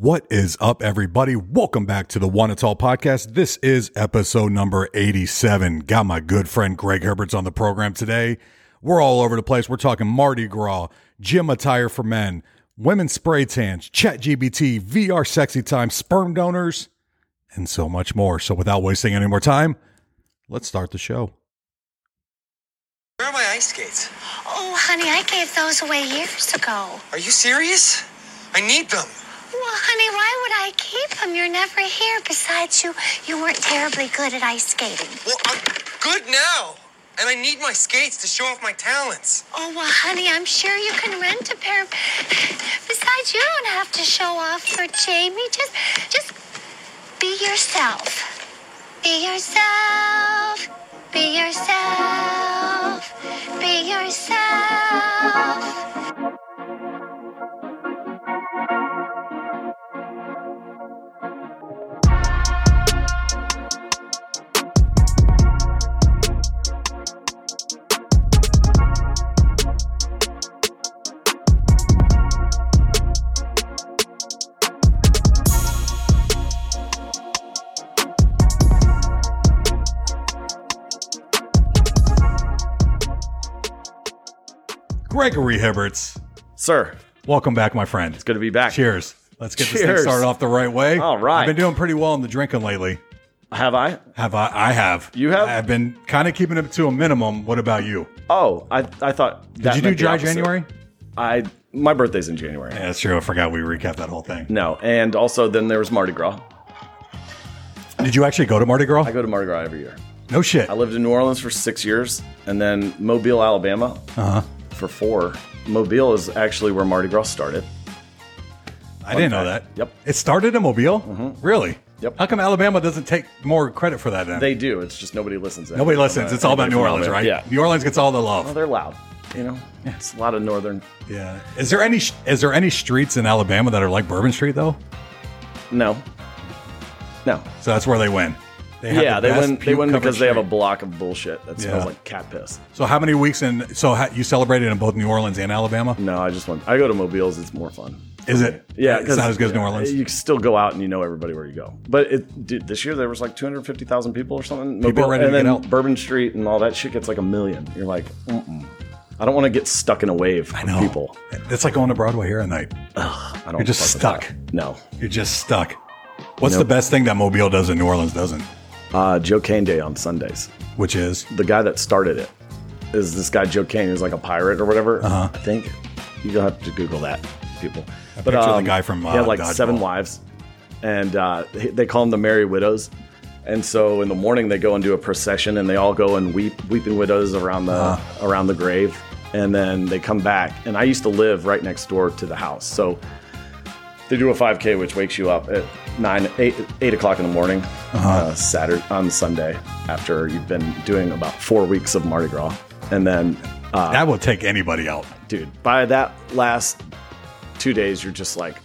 What is up, everybody? Welcome back to the One It's All podcast. This is episode number 87. Got my good friend Greg Herberts on the program today. We're all over the place. We're talking Mardi Gras, gym attire for men, women's spray tans, ChatGPT, VR sexy time, sperm donors, and so much more. So without wasting any more time, let's start the show. Where are my ice skates? Oh, honey, I gave those away years ago. Are you serious? I need them. Well, honey, why would I keep them? You're never here. Besides, you weren't terribly good at ice skating. Well, I'm good now. And I need my skates to show off my talents. Oh, well, honey, I'm sure you can rent a pair. Besides, you don't have to show off for Jamie. Just be yourself. Be yourself. Be yourself. Be yourself. Gregory Herberts, Sir, welcome back, my friend. it's good to be back. Cheers. Let's get this thing Cheers. started off the right way. All right. I've been doing pretty well in the drinking lately. Have I? I have. You have? I've been kind of keeping it to a minimum. What about you? Oh, I thought. Did you do dry January? My birthday's in January. Yeah, that's true. I forgot we recapped that whole thing. No, and also then there was Mardi Gras. Did you actually go to Mardi Gras? I go to Mardi Gras every year. No shit. I lived in New Orleans for 6 years, and then Mobile, Alabama, for 4. Mobile is actually where Mardi Gras started. I didn't know that. Yep. It started in Mobile? Really? Yep. How come Alabama doesn't take more credit for that then? They do. It's just nobody listens. Nobody listens. It's all about New Orleans, right? Yeah. New Orleans gets all the Well, love. they're loud. You know, it's a lot of northern. Yeah. Is there any streets in Alabama that are like Bourbon Street though? No. So that's where they win. They have Yeah, the they best win. They puke win covered because they have a street. block of bullshit that smells Yeah. like cat piss. So how many weeks in? So you celebrated in both New Orleans and Alabama? No, I just went. I go to Mobile's. It's more fun. Is it? Yeah, It's not as good as New Orleans. You still go out and you know everybody where you go. But dude, this year there was like 250,000 people or something. People are ready and to then get out. Bourbon Street and all that shit gets like 1 million. You're like, I don't want to get stuck in a wave of people. It's like going to Broadway here at night. I don't You're just fuck with stuck. that. No. You're just stuck. What's Nope. the best thing that Mobile does and New Orleans doesn't? Joe Kane Day on Sundays. Which is? The guy that started it is this guy Joe Kane, who's like a pirate or whatever. I think you have to Google that, people. Picture the guy from he had like Dodgeball. 7 wives, and they call them the Merry Widows. And so in the morning they go and do a procession, and they all go and weeping widows around the grave, and then they come back. And I used to live right next door to the house, so they do a 5K, which wakes you up at 8 o'clock in the morning, Saturday on Sunday, after you've been doing about 4 weeks of Mardi Gras, and then That will take anybody out. dude, by that last 2 days, you're just like,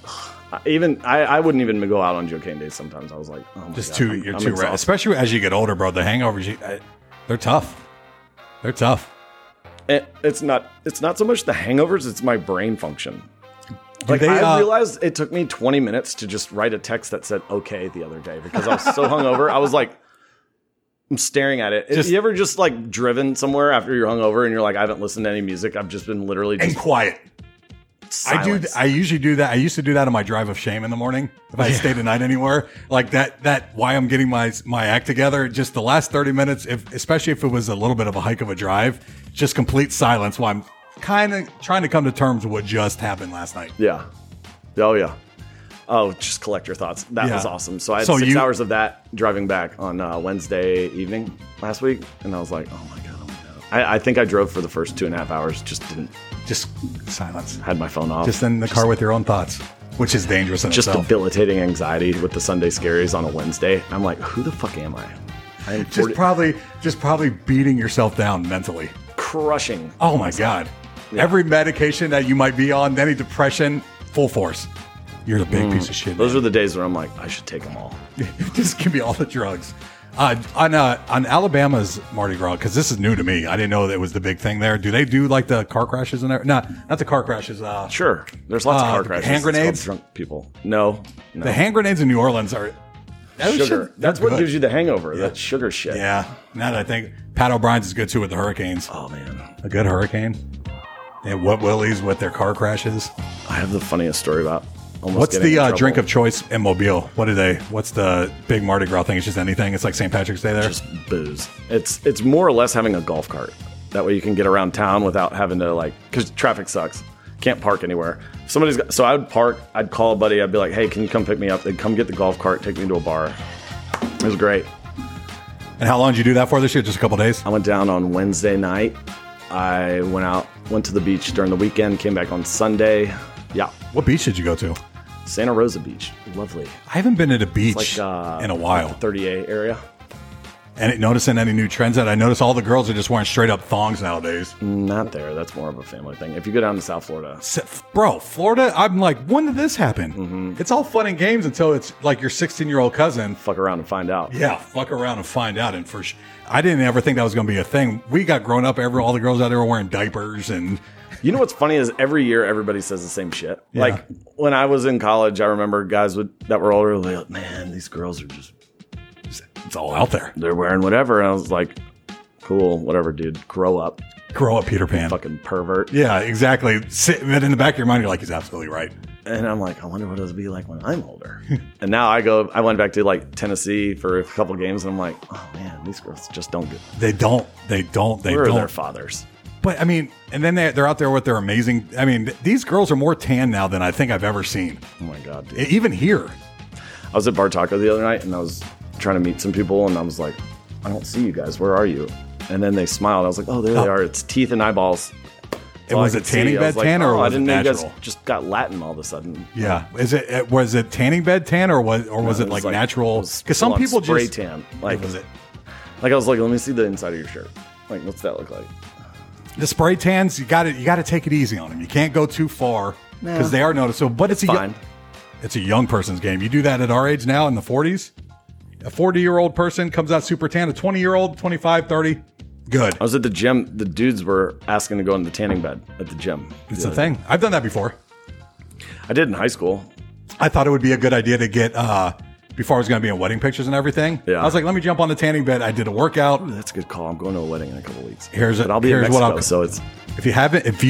I wouldn't even go out on Joe Kane days. Sometimes I was like, oh my Just God, too, I'm you're too red. exhausted. Especially as you get older, bro. The hangovers, they're tough. They're tough. It's not so much the hangovers; it's my brain function. Like they, I realized it took me 20 minutes to just write a text that said "okay" the other day because I was so hungover. I was like, I'm staring at it. Just- you ever just like driven somewhere after you're hungover and you're like, I haven't listened to any music. I've just been literally And just quiet. silence. I usually do that. I used to do that on my drive of shame in the morning. If I stayed the night anywhere, like that, why I'm getting my act together. Just the last 30 minutes, especially if it was a little bit of a hike of a drive, just complete silence while I'm kind of trying to come to terms with what just happened last night. Yeah. Oh, yeah. Oh, just collect your thoughts. That Yeah. was awesome. So I had So 6 you- hours of that driving back on Wednesday evening last week. And I was like, oh my God. I think I drove for the first 2.5 hours. Just Silence. had my phone off. Just in the car with your own thoughts, which is dangerous in Just itself. debilitating anxiety with the Sunday scaries on a Wednesday. I'm like, who the fuck am I? I am 40, Just probably beating yourself down mentally. crushing. Oh my God. Every medication that you might be on, any depression, full force. You're the big piece of shit. Those are the days where I'm like, I should take them all. Just give me all the drugs. On Alabama's Mardi Gras, because this is new to me. I didn't know that was the big thing there. Do they do like the car crashes in there? No, not the car crashes. Sure. There's lots of car crashes. Hand grenades? It's called drunk people. No. The hand grenades in New Orleans are sugar. That's what good. gives you the hangover. That sugar shit. Yeah. Now that I think Pat O'Brien's is good too with the hurricanes. Oh man. A good hurricane. And what Willie's with their car crashes. I have the funniest story about. What's the drink of choice in Mobile? What's the big Mardi Gras thing? It's just anything. It's like St. Patrick's Day there. Just booze. It's more or less having a golf cart. That way you can get around town without having to because traffic sucks. Can't park anywhere. So I would park. I'd call a buddy. I'd be like, hey, can you come pick me up? They'd come get the golf cart, take me to a bar. It was great. And how long did you do that for this year? Just a couple days? I went down on Wednesday night. I went to the beach during the weekend, came back on Sunday. Yeah. What beach did you go to? Santa Rosa Beach. Lovely. I haven't been at a beach in a while. Like the 30A area. And noticing any new trends that I notice all the girls are just wearing straight up thongs nowadays. Not there. That's more of a family thing. If you go down to South Florida. Bro, Florida, I'm like, when did this happen? Mm-hmm. It's all fun and games until it's like your 16-year-old cousin. Fuck around and find out. Yeah, fuck around and find out. And I didn't ever think that was going to be a thing. We got grown up, all the girls out there were wearing diapers and... You know what's funny is every year everybody says the same shit. Yeah. Like when I was in college, I remember guys that were older were like, man, these girls are just it's all out there. They're wearing whatever. And I was like, cool, whatever, dude. Grow up. Grow up, Peter Pan. Fucking pervert. Yeah, exactly. But in the back of your mind, you're like, he's absolutely right. And I'm like, I wonder what it'll be like when I'm older. And now I went back to like Tennessee for a couple games and I'm like, oh man, these girls just don't get They don't. Where are their fathers? But I mean, and then they're out there with their amazing. I mean, these girls are more tan now than I think I've ever seen. Oh my god, dude. Even here. I was at Bar Taco the other night and I was trying to meet some people and I was like, I don't see you guys. Where are you? And then they smiled. I was like, oh, there they are. It's teeth and eyeballs. It was a tanning bed tan or was it natural? I didn't know you guys just got Latin all of a sudden. Yeah. Was it tanning bed tan or was it like natural? Because some people spray just tan. Like was it? Like I was like, let me see the inside of your shirt. Like, what's that look like? The spray tans, you got to take it easy on them. You can't go too far because they are noticeable. But it's a young person's game. You do that at our age now in the 40s. A 40-year-old person comes out super tan. A 20-year-old, 25, 30, good. I was at the gym. The dudes were asking to go in the tanning bed at the gym. It's a thing. I've done that before. I did in high school. I thought it would be a good idea to get before I was going to be in wedding pictures and everything. Yeah. I was like, let me jump on the tanning bed. I did a workout. Ooh, that's a good call. I'm going to a wedding in a couple weeks. But I'll be in Mexico, so it's. If you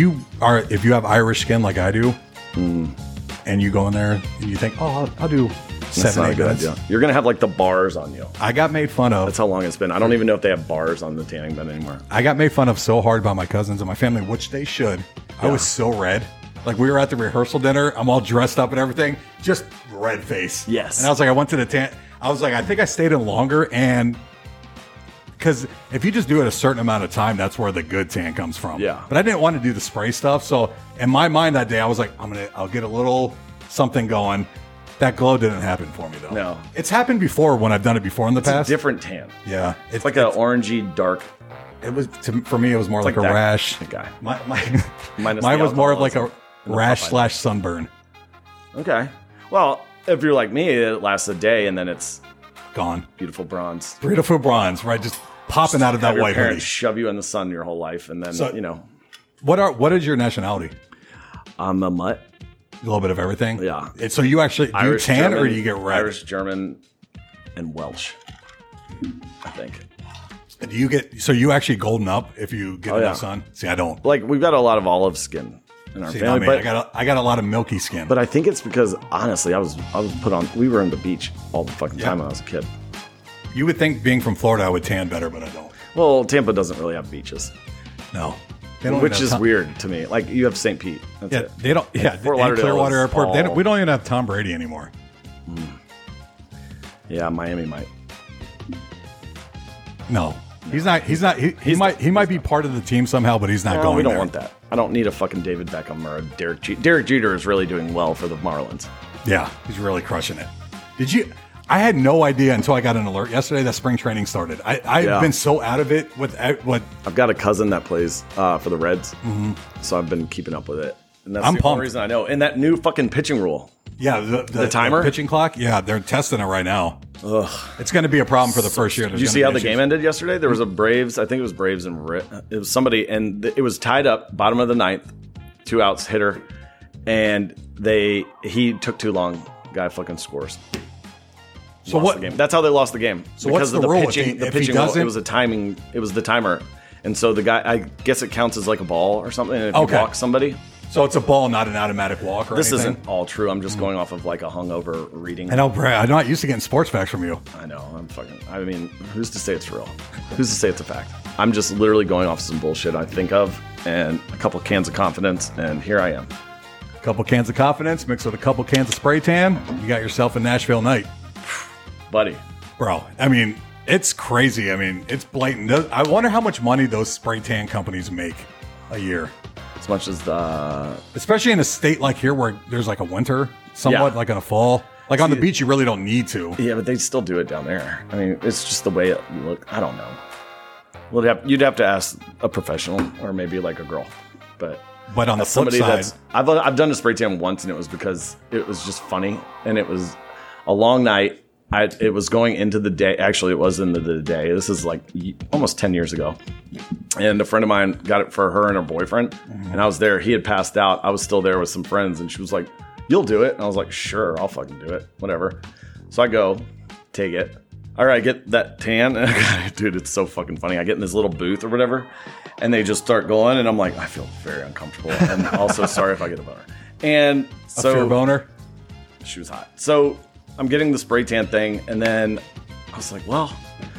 have Irish skin like I do, and you go in there and you think, oh, I'll do 7-8 minutes. Idea. You're gonna have like the bars on you. I got made fun of. That's how long it's been. I don't even know if they have bars on the tanning bed anymore. I got made fun of so hard by my cousins and my family, which they should. Yeah. I was so red. Like we were at the rehearsal dinner. I'm all dressed up and everything, just red face. Yes. And I was like, I went to the tan. I was like, I think I stayed in longer, and because if you just do it a certain amount of time, that's where the good tan comes from. Yeah. But I didn't want to do the spray stuff, so in my mind that day, I was like, I'll get a little something going. That glow didn't happen for me though. No. It's happened before when I've done it before in the past. It's a different tan. Yeah. It's like an orangey dark. It was for me. It was more like a rash. Guy. Mine was more of like a rash / sunburn. Okay. Well, if you're like me, it lasts a day and then it's gone. Beautiful bronze. Beautiful bronze, right? Just popping out of that white hoodie. Shove you in the sun your whole life, and then What is your nationality? I'm a mutt. A little bit of everything. Yeah. So you actually do you tan German, or do you get red? Irish, German, and Welsh. I think. Do you get you actually golden up if you get in the sun? See, I don't. Like we've got a lot of olive skin in our family, but I got a lot of milky skin. But I think it's because honestly, I was put on. We were on the beach all the fucking time when I was a kid. You would think being from Florida, I would tan better, but I don't. Well, Tampa doesn't really have beaches. No. Which is weird to me. Like you have St. Pete. That's it. They don't. Yeah, Fort Lauderdale Clearwater Airport. We don't even have Tom Brady anymore. Yeah, Miami might. No, he's not. He might be part of the team somehow, but he's not going. We don't want that. I don't need a fucking David Beckham or a Derek Jeter. Derek Jeter is really doing well for the Marlins. Yeah, he's really crushing it. Did you? I had no idea until I got an alert yesterday that spring training started. I've been so out of it with what. I've got a cousin that plays for the Reds, so I've been keeping up with it. And that's the only reason I know. And that new fucking pitching rule. Yeah, The timer? the pitching clock. Yeah, they're testing it right now. Ugh. It's going to be a problem for the first year. Did you see how the game ended yesterday? There was a Braves. I think it was Braves and it was somebody, and it was tied up, bottom of the ninth, 2 outs, hitter, and he took too long. Guy fucking scores. So Lost what? the game. That's how they lost the game. So what's the of the rule? pitching? The If he pitching. doesn't- It was a timing. It was the timer, and so the guy. I guess it counts as like a ball or something. And if Okay. you walk somebody, So it's a ball, not an automatic walk or this anything? isn't all true. I'm just going off of like a hungover reading. I know, Brad. I'm not used to getting sports facts from you. I know. I mean, who's to say it's real? Who's to say it's a fact? I'm just literally going off some bullshit I think of and a couple cans of confidence, and here I am. A couple cans of confidence mixed with a couple cans of spray tan. You got yourself a Nashville night. Buddy. Bro, I mean, it's crazy. I mean, it's blatant. I wonder how much money those spray tan companies make a year. As much as the... Especially in a state like here where there's like a winter, somewhat Yeah. like in a fall. Like on the beach, you really don't need to. Yeah, but they still do it down there. I mean, it's just the way it look. I don't know. Well, you'd have to ask a professional or maybe like a girl. But But on the as flip somebody side, that's... I've done a spray tan once, and it was because it was just funny. And it was a long night. It was going into the day. Actually, it was into the day. This is like almost 10 years ago. And a friend of mine got it for her and her boyfriend. And I was there. He had passed out. I was still there with some friends. And she was like, "You'll do it?" And I was like, "Sure, I'll fucking do it. Whatever." So I go, take it. All right, I get that tan. Dude, it's so fucking funny. I get in this little booth or whatever. And they just start going. And I'm like, I feel very uncomfortable. And also sorry if I get a boner. And so... a fair boner. She was hot. So I'm getting the spray tan thing, and then I was like, well,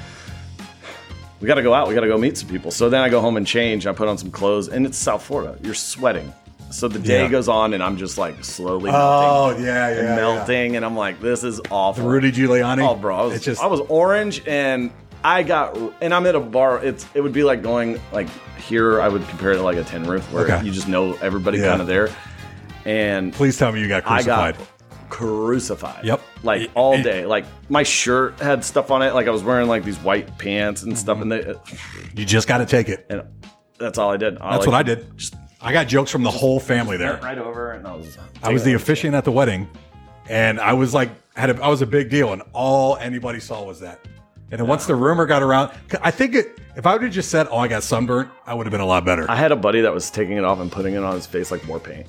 we got to go out. We got to go meet some people. So then I go home and change. I put on some clothes, and it's South Florida. You're sweating. So the day Yeah. goes on, and I'm just like slowly melting. Oh, yeah, and yeah. melting, and I'm like, this is awful. Rudy Giuliani. Oh, bro, I was orange, and I'm at a bar. It would be like going like here. I would compare it to like a tin roof where Okay. you just know everybody Yeah. kind of there. And Please tell me you got crucified. I got crucified. Yep. Like all day. Like my shirt had stuff on it. Like I was wearing like these white pants and stuff, and You just got to take it. and that's all I did. That's what I did. I got jokes from the whole family there. Right over, and I was the officiant at the wedding, and I was like, I was a big deal, and all anybody saw was that. And then once the rumor got around, I think if I would have just said, "Oh, I got sunburnt," I would have been a lot better. I had a buddy that was taking it off and putting it on his face like more paint.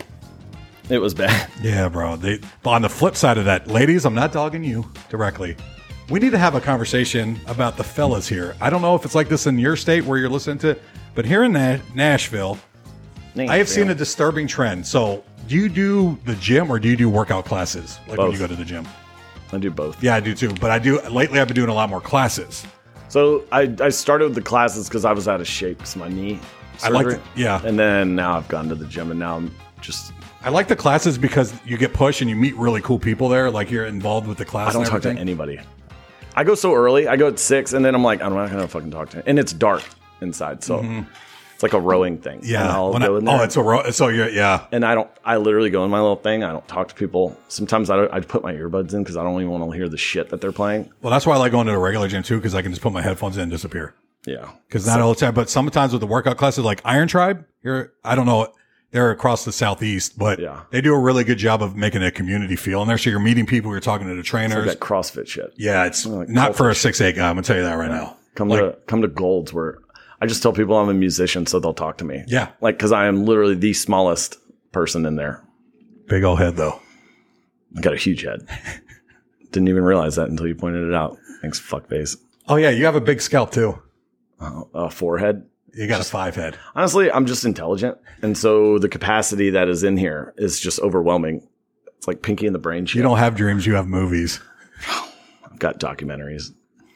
It was bad. Yeah, bro. But on the flip side of that, ladies, I'm not dogging you directly. We need to have a conversation about the fellas here. I don't know if it's like this in your state where you're listening to, but here in Nashville, I have seen a disturbing trend. So, do you do the gym or do you do workout classes? Like when Both. you go to the gym? I do both. Yeah, I do too. But lately I've been doing a lot more classes. So I started with the classes because I was out of shape because my knee surgery. Yeah. And then now I've gone to the gym, and now I'm just... I like the classes because you get pushed and you meet really cool people there. Like you're involved with the class. I don't and talk to everything. anybody. I go so early. I go at 6, and then I'm like, I'm not gonna fucking talk to him. And it's dark inside, so it's like a rowing thing. Yeah. And I'll When go in there. it's a so you're yeah. And I literally go in my little thing. I don't talk to people. Sometimes I put my earbuds in because I don't even want to hear the shit that they're playing. Well, that's why I like going to a regular gym too because I can just put my headphones in and disappear. Yeah. Because not all the time, but sometimes with the workout classes like Iron Tribe, I don't know, they're across the southeast, but Yeah. they do a really good job of making a community feel in there. So you're meeting people, you're talking to the It's trainers. like that CrossFit shit. Yeah, it's Like not for a culture 6'8" guy. I'm gonna tell you that right now. Come to Gold's where I just tell people I'm a musician so they'll talk to me. Yeah. Like, because I am literally the smallest person in there. Big old head though. I got a huge head. Didn't even realize that until you pointed it out. Thanks, fuckface. Oh yeah, you have a big scalp too. Forehead. You got a 5 head. Honestly, I'm just intelligent. And so the capacity that is in here is just overwhelming. It's like Pinky and the Brain shit. You don't have dreams, you have movies. I've got documentaries.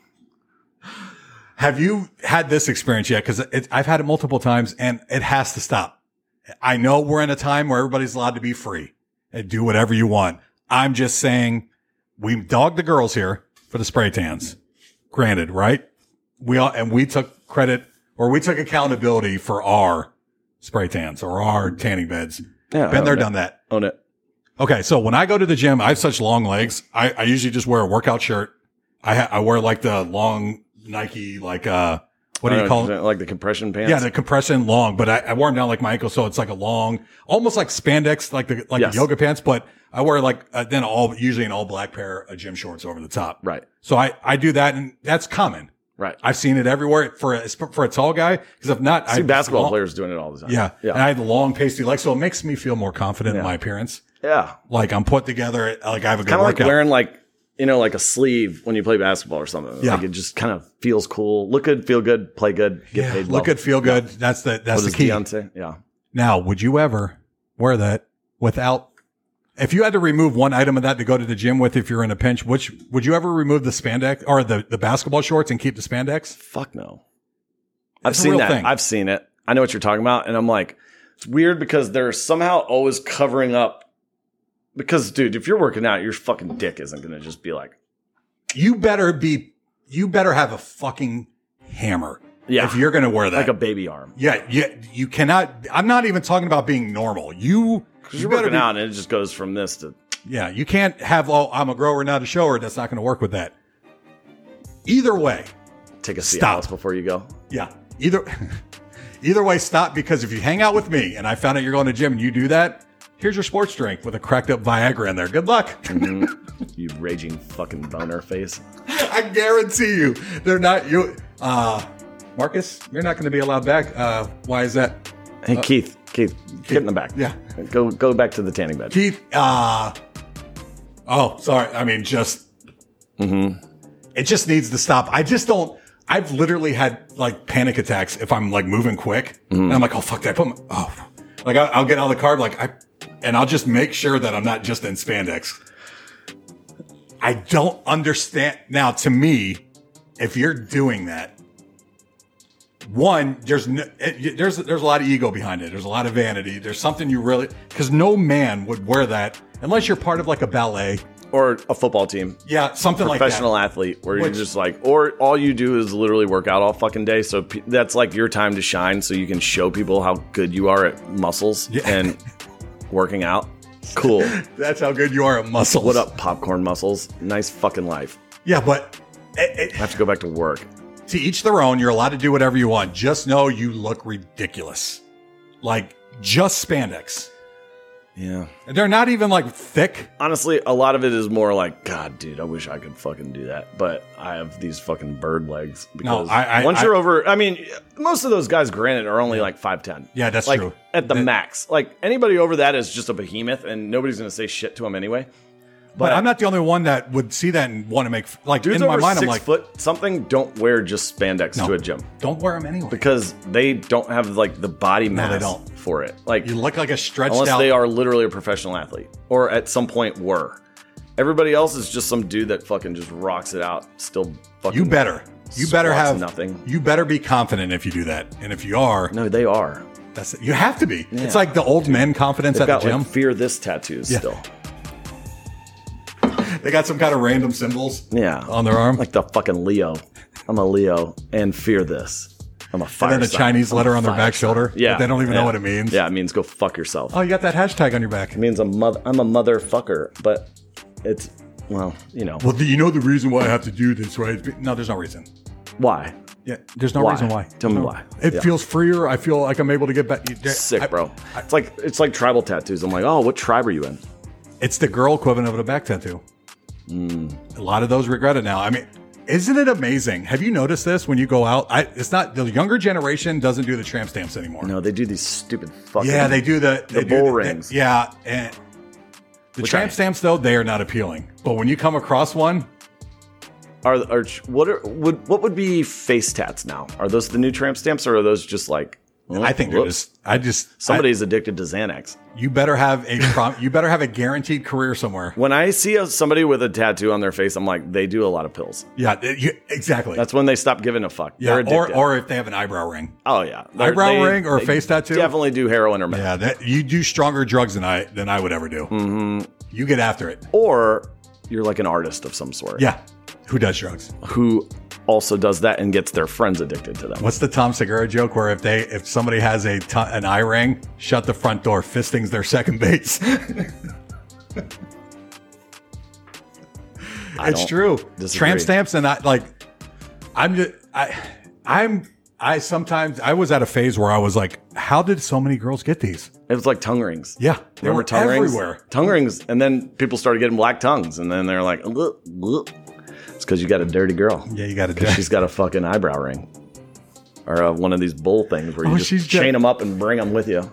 Have you had this experience yet? Because I've had it multiple times and it has to stop. I know we're in a time where everybody's allowed to be free and do whatever you want. I'm just saying we dogged the girls here for the spray tans. Granted, right? We took credit or we took accountability for our spray tans or our tanning beds. Yeah, Been there, done that. Own it. Okay. So when I go to the gym, I have such long legs. I usually just wear a workout shirt. I wear like the long Nike, like, what do you call it? Like the compression pants? Yeah, the compression long, but I wear them down like my ankle, so it's like a long, almost like spandex, like the yoga pants, but I wear like usually an all black pair of gym shorts over the top. Right. So I do that, and that's common. Right. I've seen it everywhere for a tall guy, because if not, I see basketball players doing it all the time. Yeah. And I have the long pasty legs, so it makes me feel more confident in my appearance. Yeah. Like I'm put together, like I have a good kind of workout. like wearing like a sleeve when you play basketball or something. Yeah. Like it just kind of feels cool. Look good, feel good, play good, get paid well. Look good, feel good. That's the key. Deion say? Yeah. Now, would you ever wear that if you had to remove one item of that to go to the gym with, if you're in a pinch, which would you ever remove the spandex or the basketball shorts and keep the spandex? Fuck no. I've It's a seen real that. thing. I've seen it. I know what you're talking about. And I'm like, it's weird because they're somehow always covering up. Because, dude, if you're working out, your fucking dick isn't going to just be like. You better have a fucking hammer. Yeah. If you're going to wear that. Like a baby arm. Yeah. You cannot. I'm not even talking about being normal. Because you're working out and it just goes from this to. Yeah. You can't have, I'm a grower, not a shower. That's not going to work with that. Either way. Take a Cialis before you go. Yeah. Either way, stop, because if you hang out with me and I found out you're going to the gym and you do that, here's your sports drink with a cracked up Viagra in there. Good luck. You raging fucking boner face. I guarantee you, they're not you. Marcus, you're not going to be allowed back. Why is that? Hey, Keith, get in the back. Yeah. Go back to the tanning bed. Keith, sorry. I mean, it just needs to stop. I've literally had like panic attacks if I'm like moving quick and I'm like, oh fuck that. I'll get out of the car and I'll just make sure that I'm not just in spandex. I don't understand. Now, to me, if you're doing that, one, there's a lot of ego behind it. There's a lot of vanity. There's something because no man would wear that unless you're part of like a ballet or a football team. Yeah, something like that. Professional athlete where you're just like, or all you do is literally work out all fucking day. So that's like your time to shine so you can show people how good you are at muscles and working out. Cool. That's how good you are at muscles. What up, popcorn muscles? Nice fucking life. Yeah, but I have to go back to work. To each their own. You're allowed to do whatever you want. Just know you look ridiculous. Like just spandex. Yeah. They're not even like thick. Honestly, a lot of it is more like, God, dude, I wish I could fucking do that. But I have these fucking bird legs. Because once you're over, I mean, most of those guys, granted, are only like 5'10". Yeah, that's like, true. At the max. Like anybody over that is just a behemoth and nobody's going to say shit to him anyway. But I'm not the only one that would see that and want to make, like, dudes in my over mind, 6 I'm like, foot something, don't wear just spandex to a gym. Don't wear them anyway. Because they don't have like the body mass they don't. for it. Like You look like a stretched unless out. they are literally a professional athlete or at some point were. Everybody else is just some dude that fucking just rocks it out. Still fucking. You better have nothing. You better be confident if you do that. And if you are, No, they are. that's it. You have to be. It's like the old men confidence They've at the got gym. like fear this tattoos still. They got some kind of random symbols Yeah. on their arm. Like the fucking Leo. I'm a Leo and fear this. I'm a fire and then a sign. Chinese I'm letter a on their fire back sign. shoulder. Yeah. But they don't even know what it means. Yeah, it means go fuck yourself. Oh, you got that hashtag on your back. It means I'm a motherfucker, but it's, well, you know. Well, do you know the reason why I have to do this, right? No, there's no reason. Why? Yeah, there's no reason why. Tell me why. It Yeah. feels freer. I feel like I'm able to get back. Sick, bro. It's like tribal tattoos. I'm like, oh, what tribe are you in? It's the girl equivalent of a back tattoo. A lot of those regret it now. I mean, isn't it amazing? Have you noticed this when you go out? It's not the younger generation doesn't do the tramp stamps anymore. No, they do these stupid fucking. Yeah, they do the bull rings. Yeah, and the tramp stamps though they are not appealing. But when you come across one, what would be face tats now? Are those the new tramp stamps or are those just like? I think they're just. Somebody's addicted to Xanax. You better have a guaranteed career somewhere. When I see somebody with a tattoo on their face, I'm like, they do a lot of pills. Yeah, exactly. That's when they stop giving a fuck. Yeah, They're addicted. or if they have an eyebrow ring. Oh yeah, Eyebrow ring or a face tattoo. Definitely do heroin or meth. Yeah, you do stronger drugs than I would ever do. Mm-hmm. You get after it, or you're like an artist of some sort. Yeah, who does drugs? Who also does that and gets their friends addicted to them. What's the Tom Segura joke where if somebody has an eye ring, shut the front door, fisting's their second base. It's true. Disagree. Tramp stamps and I'm I was at a phase where I was like, how did so many girls get these? It was like tongue rings. Yeah. They were tongue everywhere. Rings? Tongue rings. And then people started getting black tongues. And then they're like, ugh, ugh. It's because you got a dirty girl. Yeah, you got a dirty. She's got a fucking eyebrow ring. Or one of these bull things where you just chain them up and bring them with you.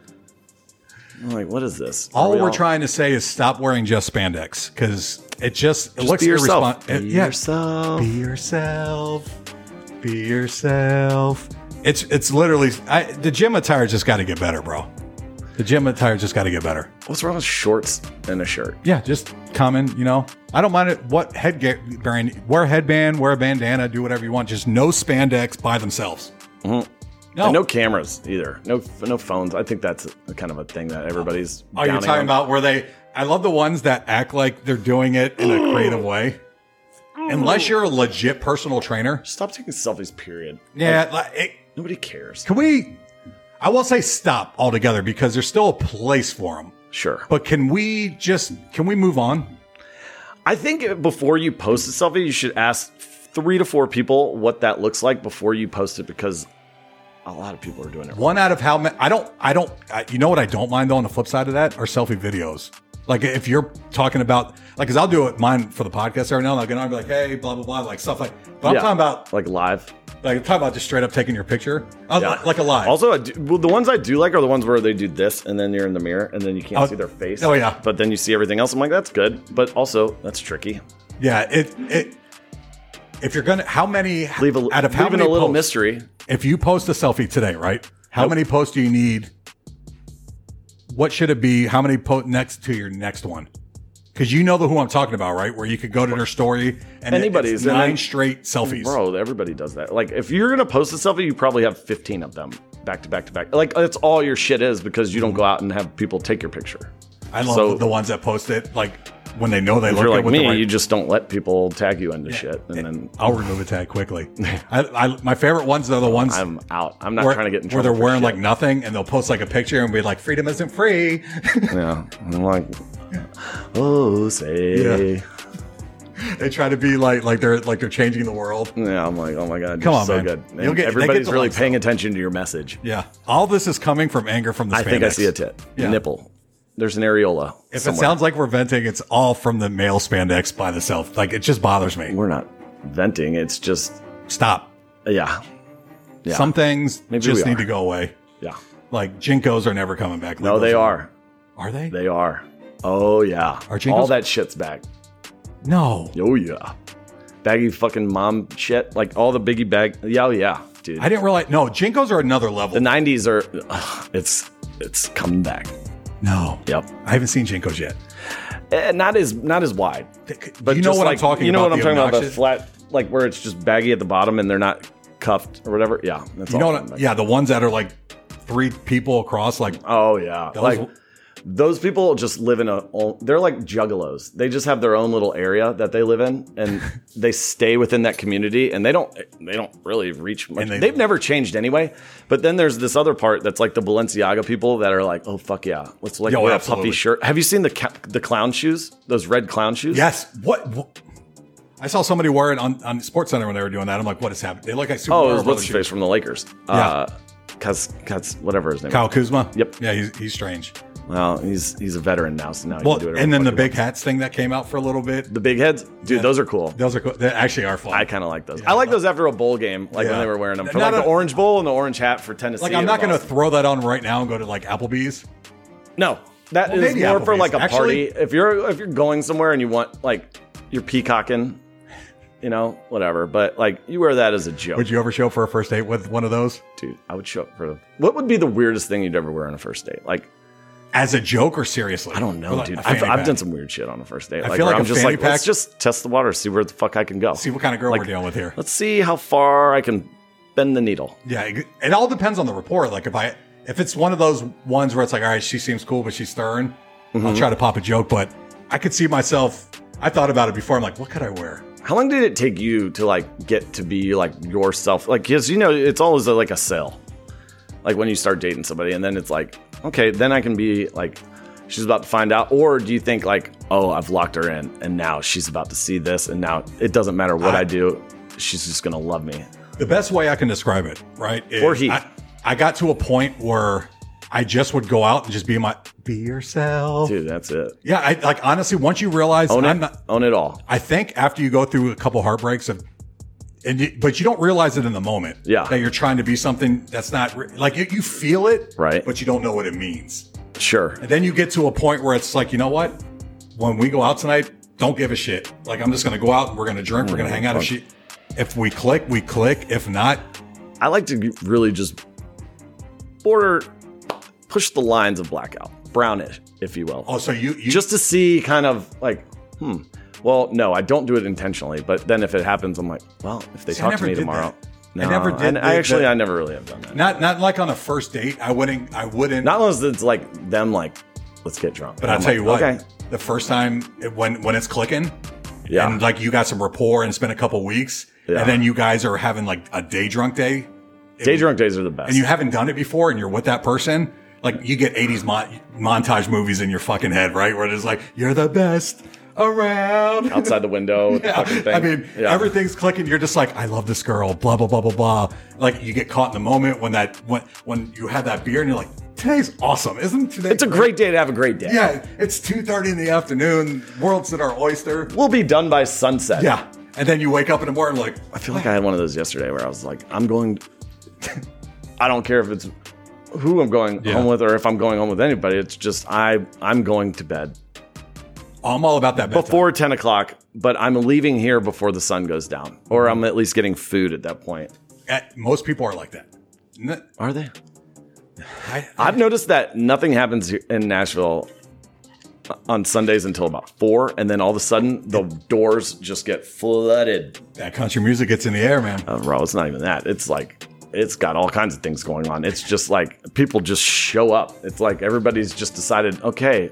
I'm like, what is this? All we're trying to say is stop wearing just spandex because it looks irresponsible. Be yourself. Be yourself. Be yourself. It's literally the gym attire just got to get better, bro. The gym attire just got to get better. What's wrong with shorts and a shirt? Yeah, just common. I don't mind it. What headgear? Wear a headband, wear a bandana, do whatever you want. Just no spandex by themselves. Mm-hmm. No. And no cameras either. No phones. I think that's kind of a thing that everybody's. Are you talking about where they? I love the ones that act like they're doing it in a creative way. Unless you're a legit personal trainer. Stop taking selfies, period. Yeah. Nobody cares. I won't say stop altogether because there's still a place for them. Sure. But can we move on? I think before you post a selfie, you should ask 3 to 4 people what that looks like before you post it because a lot of people are doing it. One out of how many? You know what I don't mind though on the flip side of that are selfie videos. Like if you're talking about, like, cause I'll do it mine for the podcast every now and then. I'll be like, hey, blah, blah, blah, like stuff like, but I'm talking about like live. Like I'm talking about just straight up taking your picture. Like a live. Also, the ones I do like are the ones where they do this and then you're in the mirror and then you can't see their face. Oh yeah. But then you see everything else. I'm like, that's good. But also that's tricky. Yeah. If you're going to, how many, leaving a little mystery. If you post a selfie today, right? How many posts do you need? What should it be? How many posts next to your next one? Because you know who I'm talking about, right? Where you could go to their story and it's 9 straight selfies. Bro, everybody does that. Like, if you're going to post a selfie, you probably have 15 of them back to back to back. Like, that's all your shit is because you don't go out and have people take your picture. I love the ones that post it, like, when they know they look good. If you're like with me, you just don't let people tag you into shit. And then I'll remove a tag quickly. My favorite ones are the ones I'm out. I'm not trying to get in trouble. Where they're wearing like nothing and they'll post like a picture and be like, freedom isn't free. Yeah. I'm like, oh, say. Yeah. They try to be like they're changing the world. Yeah, I'm like, oh my God, come on, so man. Good. And everybody's really paying attention to your message. Yeah. All this is coming from anger from the spandex. I think I see a tit. Yeah. Nipple. There's an areola. If somewhere. It sounds like we're venting, it's all from the male spandex by the self. Like, it just bothers me. We're not venting. It's just... Stop. Yeah. Some things just need to go away. Yeah. Like, Jinkos are never coming back. No, they are. Are they? They are. Oh, yeah. Are Jinkos? All that shit's back. No. Oh, yeah. Baggy fucking mom shit. Like, all the biggie bag... Yeah, oh, yeah, dude. I didn't realize... No, Jinkos are another level. The 90s are... It's coming back. No. Yep. I haven't seen Jinkos yet. Not as wide. But you know what I'm talking about? You know what I'm talking about? The flat, like where it's just baggy at the bottom and they're not cuffed or whatever. Yeah. That's the ones that are like 3 people across. Like, oh yeah. Like those people just live in they're like juggalos. They just have their own little area that they live in and they stay within that community and they don't really reach much. They've never changed anyway. But then there's this other part that's like the Balenciaga people that are like, oh fuck yeah. Let's wear a puffy shirt. Have you seen the clown shoes? Those red clown shoes? Yes. What? I saw somebody wear it on SportsCenter when they were doing that. I'm like, what is happening? They look like Super Mario. It was what's his face from the Lakers. Yeah. Cause whatever his name Kyle Kuzma? Yep. Yeah, he's strange. Well, he's a veteran now, so now he can do it. And then the big hats thing that came out for a little bit. The big heads? Dude, those are cool. Those are cool. They actually are fun. I kind of like those. Yeah, I like those after a bowl game, like when they were wearing them. For like the Orange Bowl and the orange hat for Tennessee. Like, I'm not going to throw that on right now and go to like Applebee's. No. That is more for like a party. If you're going somewhere and you want, like, you're peacocking, you know, whatever. But like, you wear that as a joke. Would you ever show up for a first date with one of those? Dude, I would show up for... What would be the weirdest thing you'd ever wear on a first date? Like... As a joke or seriously? I don't know, like dude. I've done some weird shit on a first date. I feel like I'm just like, let's just test the water, see where the fuck I can go. See what kind of girl we're dealing with here. Let's see how far I can bend the needle. Yeah, it all depends on the rapport. Like if it's one of those ones where it's like, all right, she seems cool, but she's stern, I'll try to pop a joke. But I could see myself, I thought about it before. I'm like, what could I wear? How long did it take you to like get to be like yourself? Like, because you know, it's always like a sell. Like when you start dating somebody and then it's like, okay, then I can be like, she's about to find out. Or do you think like, oh, I've locked her in and now she's about to see this and now it doesn't matter what I do. She's just going to love me. The best way I can describe it, right? Is Or heat. I got to a point where I just would go out and just be yourself. Dude, that's it. Yeah, I like honestly, once you realize Own I'm it. not, Own it all. I think after you go through a couple heartbreaks but you don't realize it in the moment. Yeah. That you're trying to be something that's not like you feel it, Right. But you don't know what it means. Sure. And then you get to a point where it's like, you know what? When we go out tonight, don't give a shit. Like I'm just going to go out and we're going to drink. We're going to hang out. If we click, we click. If not, I like to really just push the lines of blackout, brownish, if you will. oh, so you Just to see kind of like, well, no, I don't do it intentionally. But then if it happens, I'm like, well, if they See, I talk never to me did tomorrow. that. I never did I that. I never really have done that. not like on a first date. I wouldn't. Not unless it's like them, like, let's get drunk. But I'll I'm tell you like, what. Okay. The first time when it's clicking, Yeah. and like you got some rapport and it's been a couple weeks, Yeah. and then you guys are having like a day drunk day. Day drunk days are the best. And you haven't done it before and you're with that person, like you get 80s montage movies in your fucking head, right? Where it's like, you're the best around. outside the window. Yeah. Fucking thing. I mean, everything's clicking. You're just like, I love this girl, blah, blah, blah, blah, blah. Like you get caught in the moment when you have that beer and you're like, today's awesome. Isn't today? It's a great day to have a great day. Yeah. It's 2:30 in the afternoon. World's at our oyster. We'll be done by sunset. Yeah. And then you wake up in the morning like, I feel like I had one of those yesterday where I was like, I don't care if it's who I'm going home with or if I'm going home with anybody. It's just I'm going to bed I'm all about that bedtime. before 10 o'clock, but I'm leaving here before the sun goes down, or I'm at least getting food at that point. Most people are like that. Are they? I've noticed that nothing happens here in Nashville on Sundays until about 4, and then all of a sudden the doors just get flooded. That country music gets in the air, man. Bro, it's not even that. It's like it's got all kinds of things going on. It's just like people just show up. It's like everybody's just decided, okay,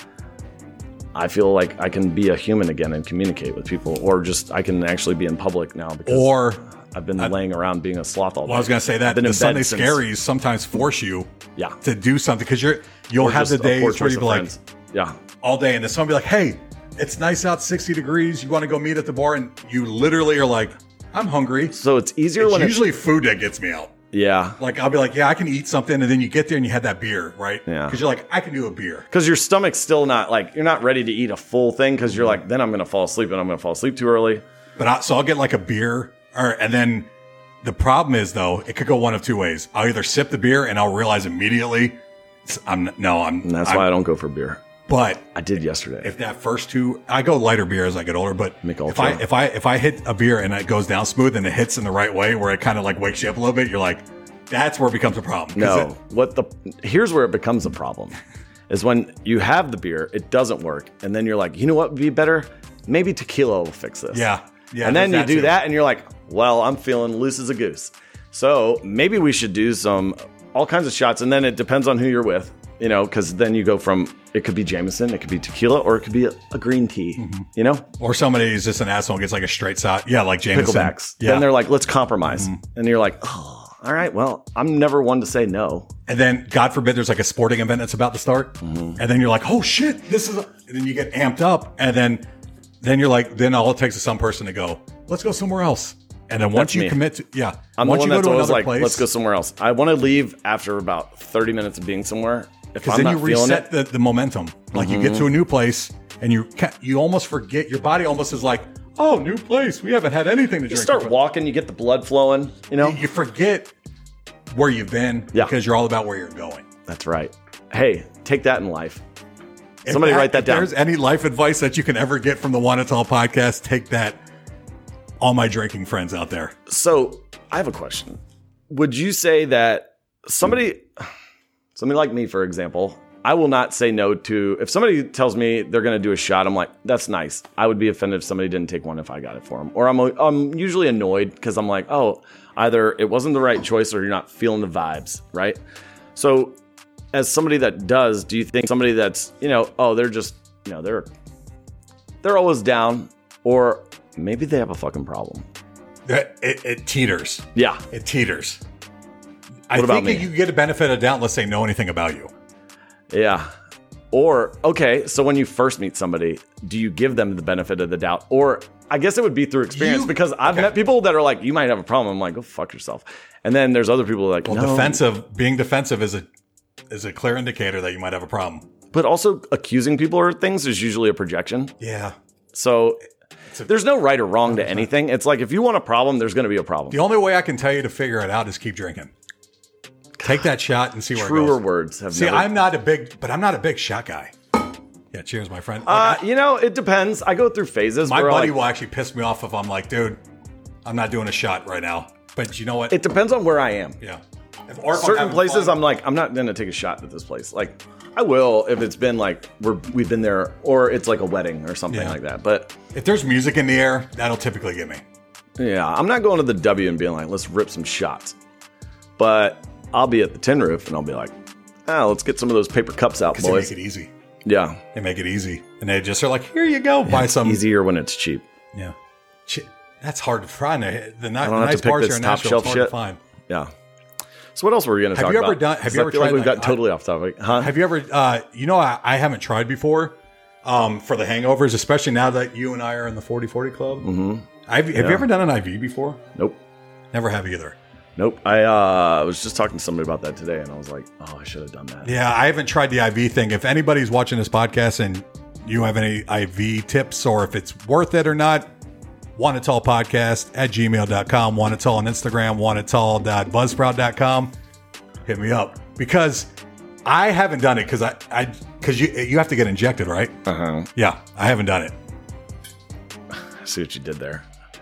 I feel like I can be a human again and communicate with people, or just I can actually be in public now because Or I've been laying around being a sloth all day. Well, I was going to say that I've been the in Sunday bed since- scaries sometimes force you Yeah. to do something because you'll Or have the just a poor days where choice you of be like friends. Yeah. all day and then someone be like, hey, it's nice out, 60 degrees. You want to go meet at the bar? And you literally are like, I'm hungry. So it's easier It's when usually food that gets me out. yeah. Like I'll be like, yeah, I can eat something. And then you get there and you had that beer, right? Yeah. Because you're like, I can do a beer. Because your stomach's still not like, you're not ready to eat a full thing because you're like, then I'm going to fall asleep and I'm going to fall asleep too early. But so I'll get like a beer and then the problem is though, it could go one of two ways. I'll either sip the beer and I'll realize immediately And that's why I don't go for beer. But I did yesterday. if that first two, I go lighter beer as I get older. But Mick if Ultra. I hit a beer and it goes down smooth and it hits in the right way, where it kind of like wakes you up a little bit, you're like, that's where it becomes a problem. 'Cause No, here's where it becomes a problem is when you have the beer, it doesn't work. And then you're like, you know what would be better? Maybe tequila will fix this. Yeah. And then you there's do too. that and you're like, well, I'm feeling loose as a goose. So maybe we should do all kinds of shots. And then it depends on who you're with, because then you go from, it could be Jameson, it could be tequila, or it could be a green tea, Or somebody who's just an asshole and gets like a straight shot. Yeah, like Jameson. Picklebacks. Yeah. Then they're like, let's compromise. And you're like, oh, all right, well, I'm never one to say no. And then, God forbid, there's like a sporting event that's about to start. Mm-hmm. And then you're like, oh shit, and then you get amped up. And then you're like, then all it takes is some person to go, let's go somewhere else. And then once That's you me. commit to, I'm once the one you go that's to always another like, place, let's go somewhere else. I want to leave after about 30 minutes of being somewhere. If because I'm then not you feeling reset it, the momentum. Like you get to a new place and you almost forget, your body almost is like, oh, new place. We haven't had anything to you drink. start walking, you get the blood flowing, You forget where you've been because you're all about where you're going. That's right. Hey, take that in life. Somebody write that if down. there's any life advice that you can ever get from the One It's All podcast, take that. All my drinking friends out there. So I have a question. Would you say that somebody like me, for example, I will not say no to, if somebody tells me they're going to do a shot, I'm like, that's nice. I would be offended if somebody didn't take one if I got it for them. Or I'm usually annoyed because I'm like, oh, either it wasn't the right choice or you're not feeling the vibes, right? So as somebody that does, do you think somebody that's, they're just, they're always down, or maybe they have a fucking problem? It teeters. Yeah. It teeters. I What about think me? you get a benefit of doubt unless they know anything about you. Yeah. Or, okay, so when you first meet somebody, do you give them the benefit of the doubt? Or I guess it would be through experience because I've met people that are like, you might have a problem. I'm like, go fuck yourself. And then there's other people like, no. Being defensive is a clear indicator that you might have a problem. But also accusing people of things is usually a projection. Yeah. So there's no right or wrong to anything. It's like if you want a problem, there's going to be a problem. The only way I can tell you to figure it out is keep drinking. Take that shot and see where it goes. Truer words have never... I'm not a big shot guy. Yeah, cheers, my friend. It depends. I go through phases. My buddy will actually piss me off if I'm like, dude, I'm not doing a shot right now. But you know what? It depends on where I am. Yeah. Certain places, I'm like, I'm not going to take a shot at this place. Like, I will if it's been like we've been there, or it's like a wedding or something like that. But if there's music in the air, that'll typically get me. Yeah, I'm not going to the W and being like, let's rip some shots. But I'll be at the Tin Roof and I'll be like, let's get some of those paper cups out, boys. They make it easy. Yeah. They make it easy. And they just are like, here you go. Buy some. Easier when it's cheap. Yeah. That's hard to find. The nice bars here in Nashville, it's hard to find. Yeah. So what else were we going to talk about? Have you ever tried? Like we've gotten totally off topic. Huh? Have you ever, I haven't tried before for the hangovers, especially now that you and I are in the 40/40 club. Mm-hmm. Have you ever done an IV before? Nope. Never have either. Nope. I was just talking to somebody about that today, and I was like, I should have done that. Yeah, I haven't tried the IV thing. If anybody's watching this podcast and you have any IV tips or if it's worth it or not, wantatallpodcast@gmail.com, wantatall on Instagram, wantatall.buzzsprout.com. Hit me up because I haven't done it because you have to get injected, right? Uh-huh. Yeah, I haven't done it. I see what you did there.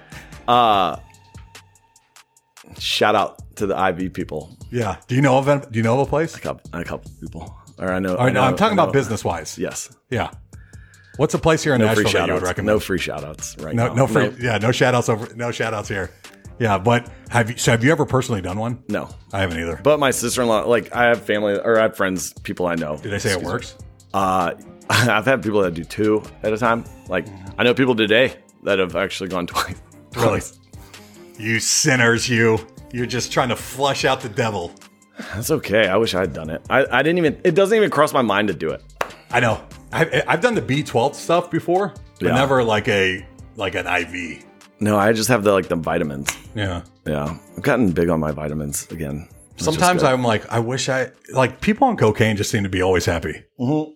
Shout out to the IV people. Yeah. Do you know of a place? A couple people. Or I know. I'm talking about business wise. Yes. Yeah. What's a place here in Nashville that you would recommend? No free shout outs right now. No free. Yeah. No shout outs here. Yeah. But have you ever personally done one? No, I haven't either. But my sister-in-law, like I have family or I have friends, people I know. Did they say it works? I've had people that do 2 at a time. Like I know people today that have actually gone twice. Really? You sinners, you're just trying to flush out the devil. That's okay. I wish I had done it. I didn't even, it doesn't even cross my mind to do it. I know. I've done the B12 stuff before, but never like an IV. No, I just have the vitamins. Yeah. Yeah. I've gotten big on my vitamins again. Sometimes I'm like, I wish people on cocaine just seem to be always happy. Mm-hmm.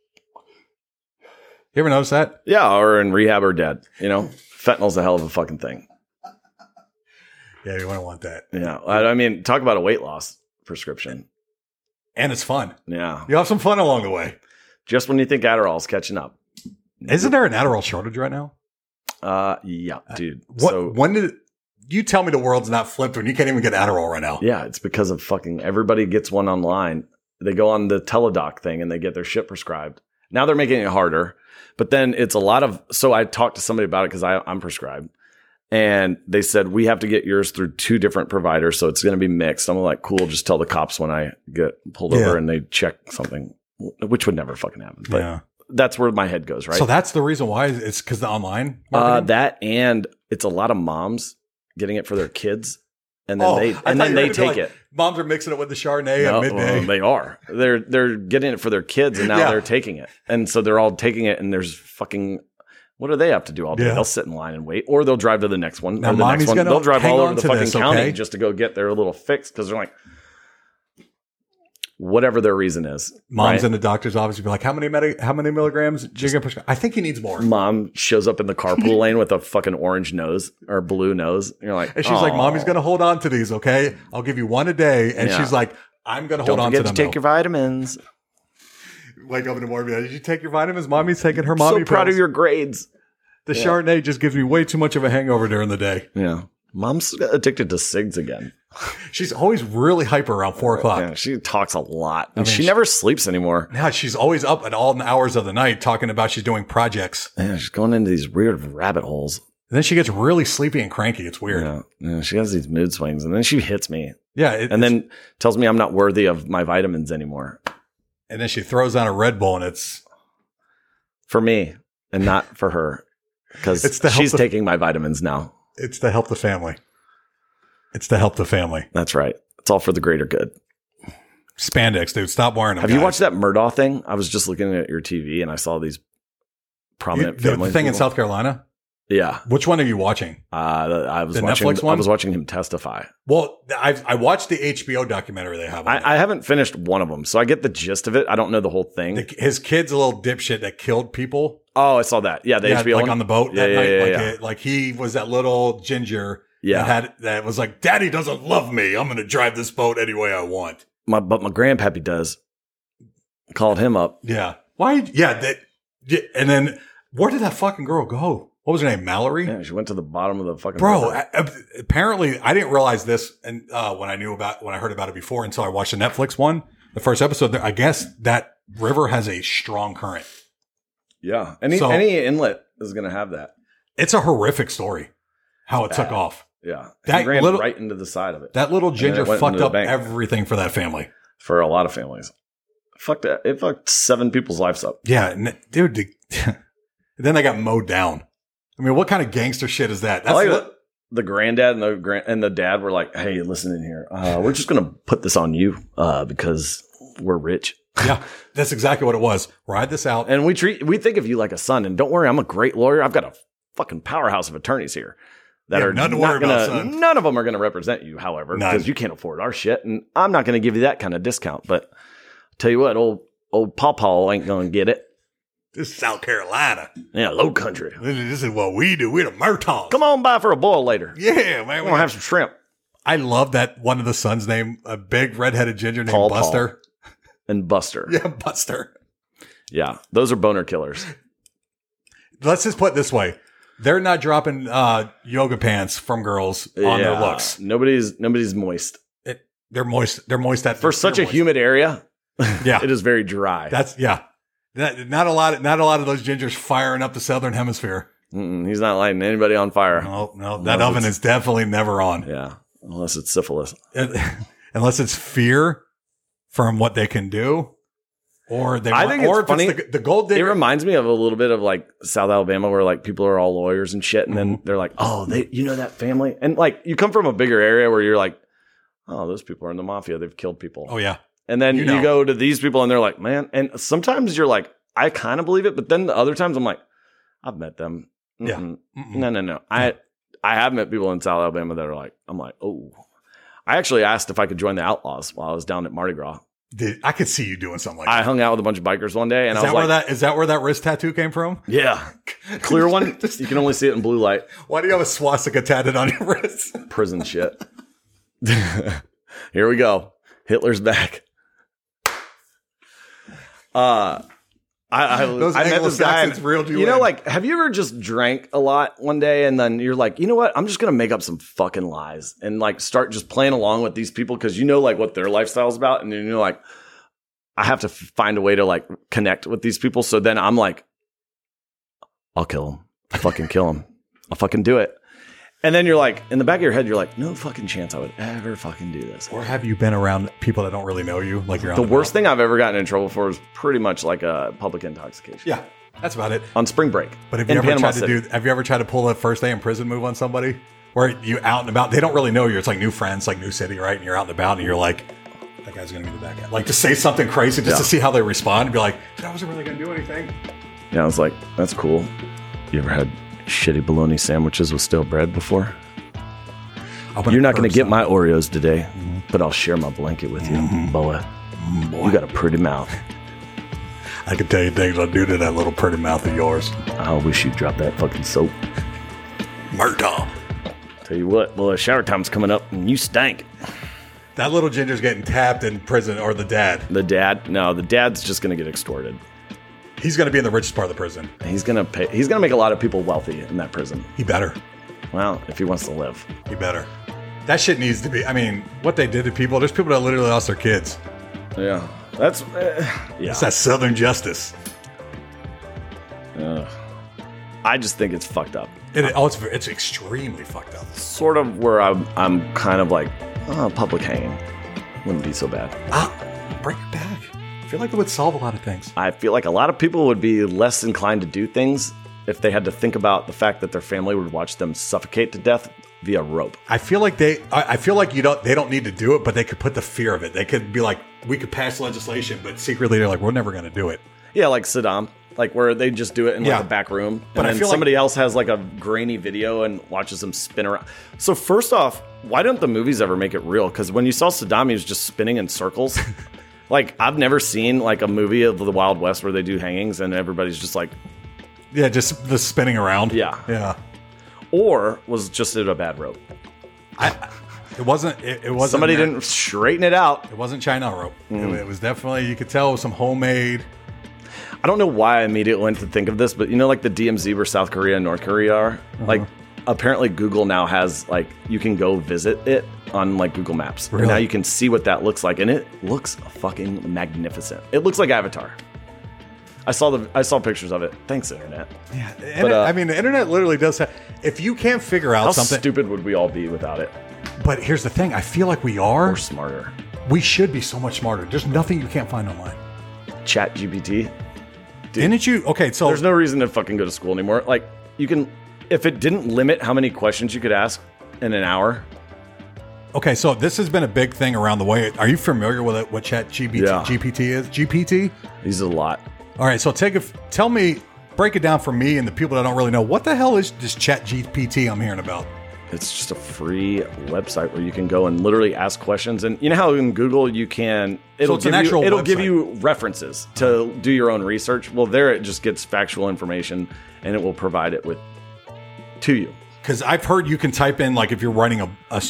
You ever notice that? Yeah. Or in rehab or dead, fentanyl's a hell of a fucking thing. Yeah, you wouldn't want that. Yeah. I mean, talk about a weight loss prescription. And it's fun. Yeah. You have some fun along the way. Just when you think Adderall's catching up. Isn't there an Adderall shortage right now? Yeah, dude. When did you tell me the world's not flipped when you can't even get Adderall right now? Yeah, it's because of fucking everybody gets one online. They go on the Teladoc thing and they get their shit prescribed. Now they're making it harder. But then it's a lot of, so I talked to somebody about it because I'm prescribed. And they said, we have to get yours through 2 different providers. So it's going to be mixed. I'm like, cool, just tell the cops when I get pulled over and they check something, which would never fucking happen. But that's where my head goes, right? So that's the reason why it's because the online marketing? That and it's a lot of moms getting it for their kids. And then they take it. Moms are mixing it with the Chardonnay at midday. Well, they are. They're getting it for their kids and now they're taking it. And so they're all taking it and there's fucking... What do they have to do all day? They'll sit in line and wait, or they'll drive to the next one. Now, or the next one. They'll drive all over the fucking county just to go get their little fix because they're like, whatever their reason is. Mom's in the doctor's office be like, how many milligrams do you get prescribed? I think he needs more. Mom shows up in the carpool lane with a fucking orange nose or blue nose. And you're like, and she's like, Mommy's going to hold on to these, okay? I'll give you 1 a day. And she's like, I'm going to hold on to them. Don't forget to take your vitamins. Wake up in the morning, did you take your vitamins? Mommy's taking her mommy pills. So proud of your grades. The Chardonnay just gives me way too much of a hangover during the day. Yeah. Mom's addicted to cigs again. She's always really hyper around 4 o'clock. Yeah, she talks a lot. And she never sleeps anymore. Yeah, she's always up at all hours of the night talking about she's doing projects. Yeah, she's going into these weird rabbit holes. And then she gets really sleepy and cranky. It's weird. Yeah, she has these mood swings. And then she hits me. Yeah. And then tells me I'm not worthy of my vitamins anymore. And then she throws on a Red Bull and it's... For me and not for her. Because she's taking my vitamins now. It's to help the family. It's to help the family. That's right. It's all for the greater good. spandex, dude. Stop wearing them. Have you watched that Murdaugh thing? I was just looking at your TV and I saw these prominent family the thing in people. South Carolina? Yeah. Which one are you watching? I was The watching Netflix one? I was watching him testify. Well, I watched the HBO documentary they have on it. I haven't finished one of them, so I get the gist of it. I don't know the whole thing. His kid's a little dipshit that killed people. Oh, I saw that. Yeah, the HBO like one? on the boat Yeah, that yeah, night. yeah, Like he was that little ginger Yeah. that was like, Daddy doesn't love me. I'm going to drive this boat any way I want. But my grandpappy does. Called him up. Yeah. Why? Yeah. And then where did that fucking girl go? What was her name? Mallory? Yeah, she went to the bottom of the fucking Bro, river. apparently I didn't realize this and when I heard about it before until I watched the Netflix one, the first episode. I guess that river has a strong current. Yeah. Any inlet is going to have that. It's a horrific story how it Bad. took off. Yeah. That He ran little- right into the side of it. That little ginger it went fucked into the up bank. everything for that family. For a lot of families. It fucked 7 people's lives up. Yeah, dude. Then they got mowed down. I mean, what kind of gangster shit is that? I like that the granddad and the dad were like, "Hey, listen in here. We're just gonna put this on you because we're rich." Yeah, that's exactly what it was. Ride this out. And we think of you like a son. And don't worry, I'm a great lawyer. I've got a fucking powerhouse of attorneys here that Yeah, are nothing to not worry about, gonna. son. None of them are gonna represent you, however, None. because you can't afford our shit, and I'm not gonna give you that kind of discount. But I'll tell you what, old Pawpaw ain't gonna get it. This is South Carolina. Yeah, low country. This is what we do. We're the Murtaughs. Come on by for a boil later. Yeah, man. We're gonna have some shrimp I love that one of the sons' name, a big redheaded ginger named Paul. Buster. and Buster. Yeah, Buster. Yeah, those are boner killers. Let's just put it this way. They're not dropping yoga pants from girls on their looks. Nobody's moist. They're moist. They're moist at For such a moist. humid area, Yeah. it is very dry. Not a lot of those gingers firing up the southern hemisphere. He's not lighting anybody on fire. No, that oven is definitely never on. Yeah, unless it's syphilis. Unless it's fear from what they can do, or they. I think or it's if funny. It's the gold It digger. reminds me of a little bit of like South Alabama, where like people are all lawyers and shit, and then they're like, "Oh, you know that family," and like you come from a bigger area where you're like, "Oh, those people are in the mafia. They've killed people." Oh yeah, And then You know. you go to these people and they're like, "Man," and sometimes you're like, I kind of believe it, but then the other times I'm like, I've met them. Yeah. No. I have met people in South Alabama that are like, I'm like, oh. I actually asked if I could join the Outlaws while I was down at Mardi Gras. Dude, I could see you doing something like I that. hung out with a bunch of bikers one day, and Is I was like, is that where that wrist tattoo came from? yeah, clear one. You can only see it in blue light. Why do you have a swastika tatted on your wrist? Prison shit. Here we go. Hitler's back. Those I met this guy. Anglo-Saxons reeled you You know, in. like, have you ever just drank a lot one day and then you're like, you know what? I'm just gonna make up some fucking lies and like start just playing along with these people because you know like what their lifestyle's about, and then you're like, I have to find a way to like connect with these people. So then I'm like, I'll kill him. I'll fucking kill him. I'll fucking do it. And then you're like, in the back of your head, you're like, no fucking chance I would ever fucking do this. Or have you been around people that don't really know you? Like you're on The worst thing I've ever gotten in trouble for is pretty much like a public intoxication. Yeah, that's about it. On spring break. But have in you ever Panama tried City. to have you ever tried to pull a first day in prison move on somebody? Where you out and about, they don't really know you. It's like new friends, like new city, right? And you're out and about and you're like, that guy's gonna be the bad guy. Like to say something crazy just to see how they respond and be like, I wasn't really gonna do anything. Yeah, I was like, that's cool. You ever had shitty bologna sandwiches with stale bread before? You're not going to get my Oreos today, but I'll share my blanket with you, boy. You got a pretty mouth. I can tell you things I'll do to that little pretty mouth of yours. I wish you'd drop that fucking soap. Murtaugh. Tell you what, boy, shower time's coming up and you stank. That little ginger's getting tapped in prison, or the dad. The dad's just going to get extorted. He's going to be in the richest part of the prison. He's going to make a lot of people wealthy in that prison. He better. Well, if he wants to live. He better. That shit needs to be. I mean, what they did to people. There's people that literally lost their kids. Yeah. That's, It's that Southern justice. I just think it's fucked up. It's extremely fucked up. Sort of where I'm kind of like, public hanging wouldn't be so bad. Bring it back. I feel like it would solve a lot of things. I feel like a lot of people would be less inclined to do things if they had to think about the fact that their family would watch them suffocate to death via rope. I feel like they don't need to do it, but they could put the fear of it. They could be like, we could pass legislation, but secretly they're like, we're never going to do it. Yeah, like Saddam, like where they just do it in like Yeah. a back room, But I and then feel somebody else has like a grainy video and watches them spin around. So first off, why don't the movies ever make it real? Because when you saw Saddam, he was just spinning in circles. Like I've never seen like a movie of the Wild West where they do hangings and everybody's just like, Yeah, just the spinning around. Yeah. Or was just it a bad rope? It wasn't. It wasn't. Somebody didn't straighten it out. It wasn't China rope. It was definitely. You could tell it was some homemade. I don't know why I immediately went to think of this, but you know, like the DMZ where South Korea and North Korea are? Like, apparently Google now has, like, you can go visit it on, like, Google Maps. Really? And now you can see what that looks like, and it looks fucking magnificent. It looks like Avatar. I saw pictures of it. Thanks, Internet. Yeah, But, I mean, the internet literally does have. If you can't figure out How something, stupid would we all be without it? but here's the thing: I feel like we are. Or smarter. We should be so much smarter. There's nothing you can't find online. Chat GPT. Didn't you? Okay, so There's no reason to fucking go to school anymore. Like, you can, if it didn't limit how many questions you could ask in an hour. Okay, so this has been a big thing around the way. Are you familiar with it? What Chat GPT is? GPT? These are a lot. All right, so tell me, break it down for me and the people that don't really know. What the hell is this Chat GPT I'm hearing about? It's just a free website where you can go and literally ask questions. And you know how in Google you can, it'll it's an give actual you, it'll give website. you references to do your own research. Well, there it just gets factual information and it will provide it to you. Because I've heard you can type in, like, if you're writing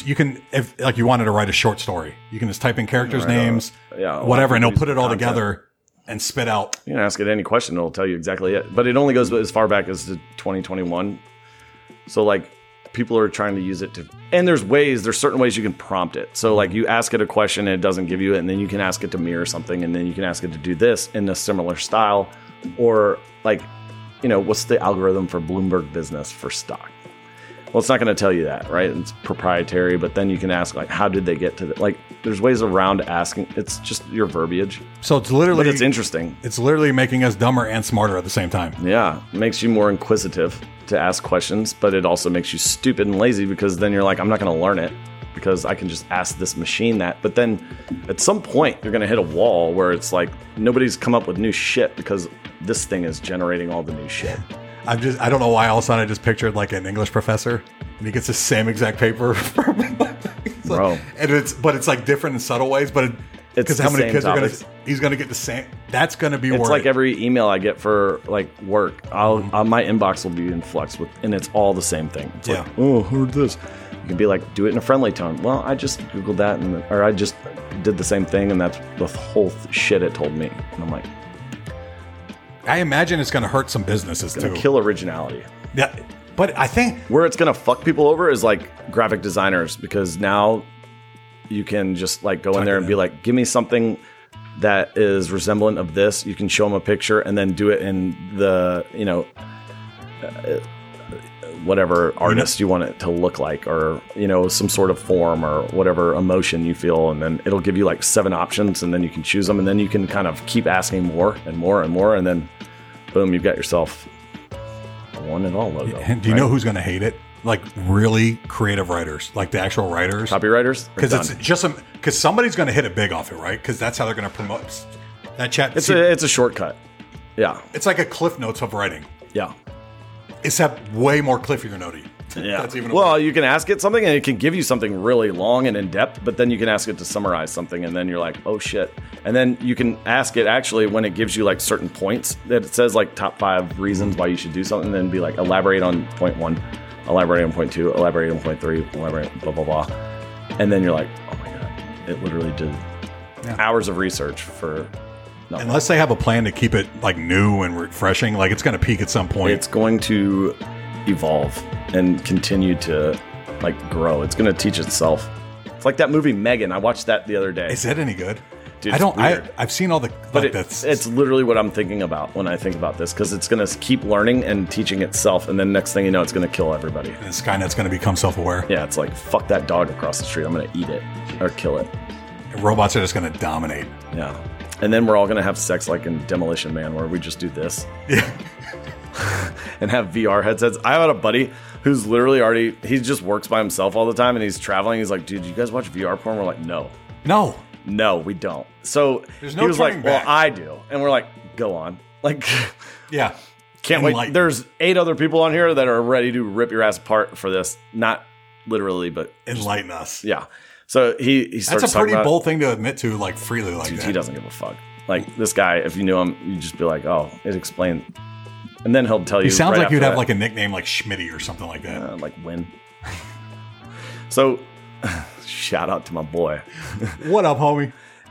if like you wanted to write a short story, you can just type in characters' names, whatever, and it'll put it all content together and spit out. You can ask it any question, it'll tell you exactly it. But it only goes as far back as to 2021. So, like, people are trying to use it to, and there's certain ways you can prompt it. So, like, you ask it a question and it doesn't give you it, and then you can ask it to mirror something, and then you can ask it to do this in a similar style. Or, like, you know, what's the algorithm for Bloomberg Business for stock? Well, it's not going to tell you that, right? It's proprietary, but then you can ask, like, how did they get to that? Like, there's ways around asking. It's just your verbiage. So it's literally, But it's interesting. It's literally making us dumber and smarter at the same time. Yeah, it makes you more inquisitive to ask questions, but it also makes you stupid and lazy because then you're like, I'm not going to learn it because I can just ask this machine that. But then at some point, you're going to hit a wall where it's like nobody's come up with new shit because this thing is generating all the new shit. I don't know why all of a sudden I just pictured like an English professor and he gets the same exact paper. Bro. But it's like different in subtle ways, but because the how many same kids topics. he's going to get the same. That's going to be It's where like every email I get for like work. My inbox will be in flux and it's all the same thing. It's like, oh, heard this. You can be like, do it in a friendly tone. Well, I just Googled that or I just did the same thing and that's the whole shit it told me. And I'm like, I imagine it's going to hurt some businesses gonna too. kill originality. Yeah, but I think Where it's going to fuck people over is like graphic designers because now you can just like go in there and be like, give me something that is resemblant of this. You can show them a picture and then do it in the, whatever artist you want it to look like or, some sort of form or whatever emotion you feel. And then it'll give you like 7 options and then you can choose them and then you can kind of keep asking more and more and more. And then boom, you've got yourself a One and All logo. do you know who's going to hate it? Like really creative writers, like the actual writers, Copywriters? because it's just because somebody's going to hit it big off it, right? Because that's how they're going to promote that chat. It's a shortcut. Yeah. It's like a cliff notes of writing, Yeah. except way more cliffier notey. Yeah. That's even Well, you can ask it something and it can give you something really long and in depth, but then you can ask it to summarize something and then you're like, oh shit. And then you can ask it actually when it gives you like certain points that it says like top 5 reasons why you should do something, then be like, elaborate on point 1, elaborate on point 2, elaborate on point 3, elaborate, blah, blah, blah. And then you're like, oh my God, it literally did hours of research for nothing. Unless they have a plan to keep it like new and refreshing, like it's going to peak at some point. It's going to evolve and continue to like grow. It's going to teach itself. It's like that movie Megan. I watched that the other day. Is that any good? Dude, I it's don't. weird. I've seen all the. But like it's literally what I'm thinking about when I think about this because it's going to keep learning and teaching itself, and then next thing you know, it's going to kill everybody. and Skynet's going to become self-aware. Yeah, it's like fuck that dog across the street. I'm going to eat it or kill it. And robots are just going to dominate. Yeah, and then we're all going to have sex like in Demolition Man, where we just do this. Yeah. and have VR headsets. I had a buddy who's literally he just works by himself all the time, and he's traveling. He's like, dude, you guys watch VR porn? We're like, no, we don't. So There's he no was like, turning well, back. I do. And we're like, go on. Like, Yeah. can't wait. Enlighten. There's 8 other people on here that are ready to rip your ass apart for this. Not literally, but Enlighten us. yeah. So he starts That's a talking pretty about, bold thing to admit to, like, freely like dude, that. he doesn't give a fuck. Like, this guy, if you knew him, you'd just be like, oh, it explained. And then he'll tell you. He sounds right like you'd after have that, like a nickname like Schmitty or something like that. like Win. So, shout out to my boy. What up, homie?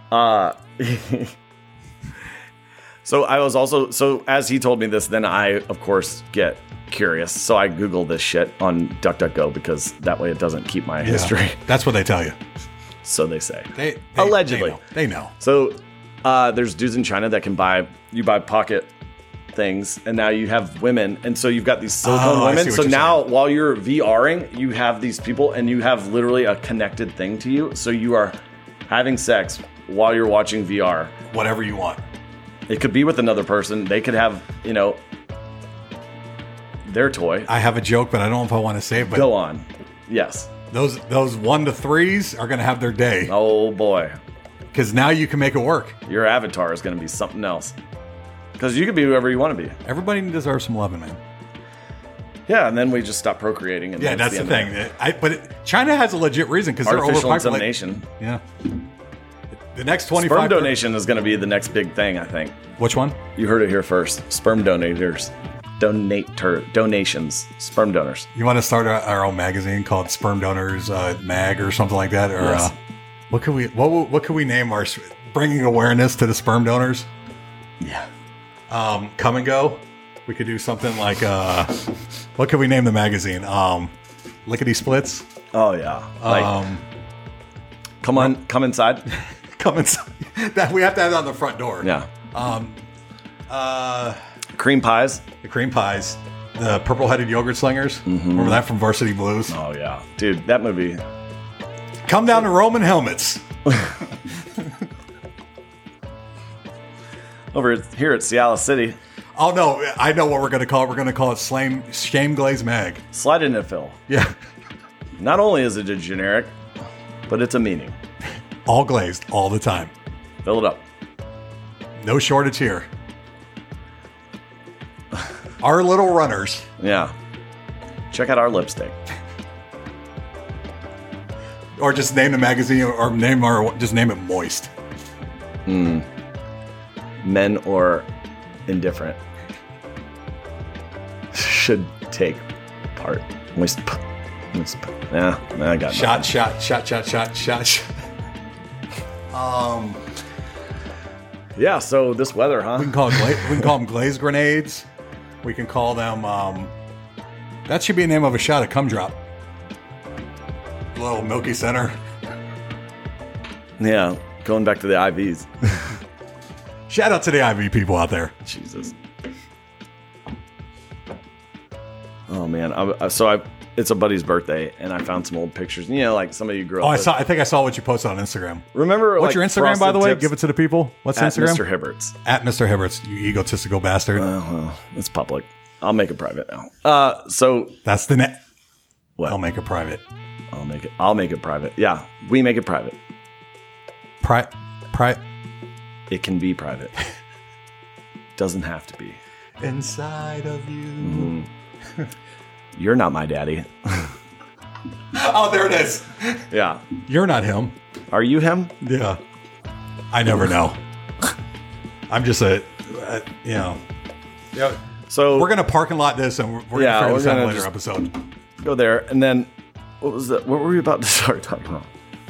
So I was also, as he told me this, then I, of course, get curious. So I Google this shit on DuckDuckGo because that way it doesn't keep my history. That's what they tell you. So they say. They Allegedly. They know. So there's dudes in China that can buy pocket things, and now you have women, and so you've got these silicone I women. see what So you're now saying. while you're VRing, you have these people, and you have literally a connected thing to you. So you are having sex while you're watching VR. Whatever you want. It could be with another person. They could have, their toy. I have a joke, but I don't know if I want to say it. But Go on. Yes. those 1 to 3s are going to have their day Oh boy. because now you can make it work. Your avatar is going to be something else. Because you can be whoever you want to be. Everybody deserves some loving, man. Yeah, and then we just stop procreating. And Yeah, that's the end thing. China has a legit reason because they're Artificial overpopulated. insemination. Yeah. The next 25. Sperm donation is going to be the next big thing, I think. Which one? You heard it here first. Sperm donations. Sperm donors. You want to start our own magazine called Sperm Donors Mag or something like that? Or Yes. what could we name our bringing awareness to the sperm donors? Yeah. Come and Go. We could do something like what could we name the magazine? Lickety Splits. Oh yeah. Like, come inside. Come inside. That we have to have that on the front door. Yeah. Uh, Cream pies. the cream pies, the purple-headed yogurt slingers. Remember that from Varsity Blues? Oh yeah, dude, that movie. Come down to Roman helmets. Over here at Cialis City, Oh no, I know what we're going to call it. We're going to call it Shame Glaze Mag. slide in and fill. Yeah, Not only is it a generic, but it's a meaning. all glazed all the time. Fill it up. No shortage here. Our little runners. Yeah. Check out our lipstick. Or just name the magazine, or just name it Moist. Men or indifferent should take part. Moist. Yeah, I got Shot. Yeah, so this weather, huh? We can call them glaze grenades. We can call them. That should be a name of a shot. A cum drop. Little Milky Center. Yeah, going back to the IVs. Shout out to the IV people out there. Jesus. Oh man, it's a buddy's birthday, and I found some old pictures. You know, like some of you grew up. Oh, with. I think I saw what you posted on Instagram. Remember, What's like, your Instagram, by the way? Frosted Give it to the people. What's Tips at Instagram? Mr. Hibberts. At Mr. Hibberts, you egotistical bastard. Well, it's public. I'll make it private now. So That's the net. what? I'll make it private. I'll make it private. Yeah, we make it private. It can be private. Doesn't have to be. Inside of you. You're not my daddy. Oh, there it is. Yeah. You're not him. Are you him? Yeah. I never know. I'm just Yeah. So We're going to parking lot this and we're going to figure this out in a later episode. go there, and then what was that? What were we about to start talking about?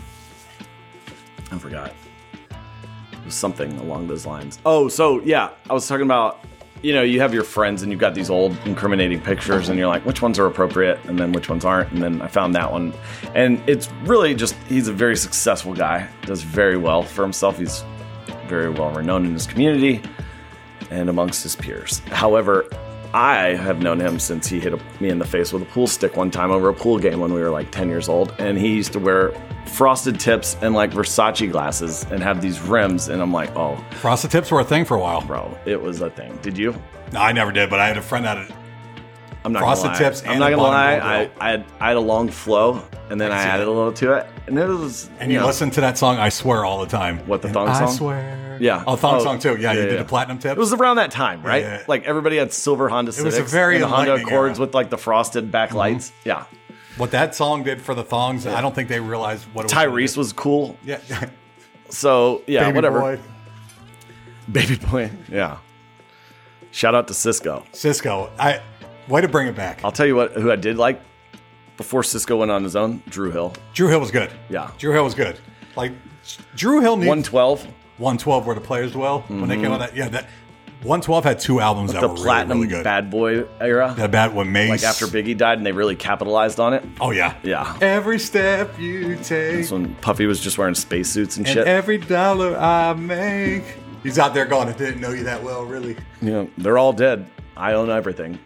I forgot. It was something along those lines. Oh, so yeah, I was talking about, you have your friends and you've got these old incriminating pictures and you're like, which ones are appropriate and then which ones aren't. And then I found that one. And it's really just, he's a very successful guy, does very well for himself. He's very well renowned in his community and amongst his peers. However, I have known him since he hit me in the face with a pool stick one time over a pool game when we were like 10 years old. And he used to wear frosted tips and like Versace glasses and have these rims. And I'm like, oh, Frosted tips were a thing for a while. bro, it was a thing. Did you? No, I never did, but I had a friend that I'm not Frosted gonna lie. tips I'm and not a gonna bottom lie. roll. I had a long flow, and then I see added that. a little to it, and it was. and you know, listen to that song, I swear, all the time. What, the And thong I song? swear. Yeah. Oh, thong Oh, song too. Yeah, you yeah, did yeah. the platinum tips. It was around that time, right? Yeah. Like everybody had silver Honda Civics. was a very and the Honda enlightening Accords era. with like the frosted backlights. Yeah. What that song did for the thongs, I don't think they realized what it was. gonna Tyrese do. was cool. Yeah. So yeah, Baby whatever. boy. Baby boy. Yeah. Shout out to Cisco. Cisco. Way to bring it back. I'll tell you what. Who I did like before Cisco went on his own. Drew Hill. Drew Hill was good. Yeah. Drew Hill was good. Like Drew Hill needs 112. 112 where the players dwell when they came out. That 112 had two albums that The were platinum really, really good. bad boy era. That bad one, Mace. Like after Biggie died, and they really capitalized on it. Oh yeah. Yeah. Every step you take, That's when Puffy was just wearing spacesuits and and shit. every dollar I make. He's out there going, I didn't know you that well, really. Yeah, they're all dead. I own everything.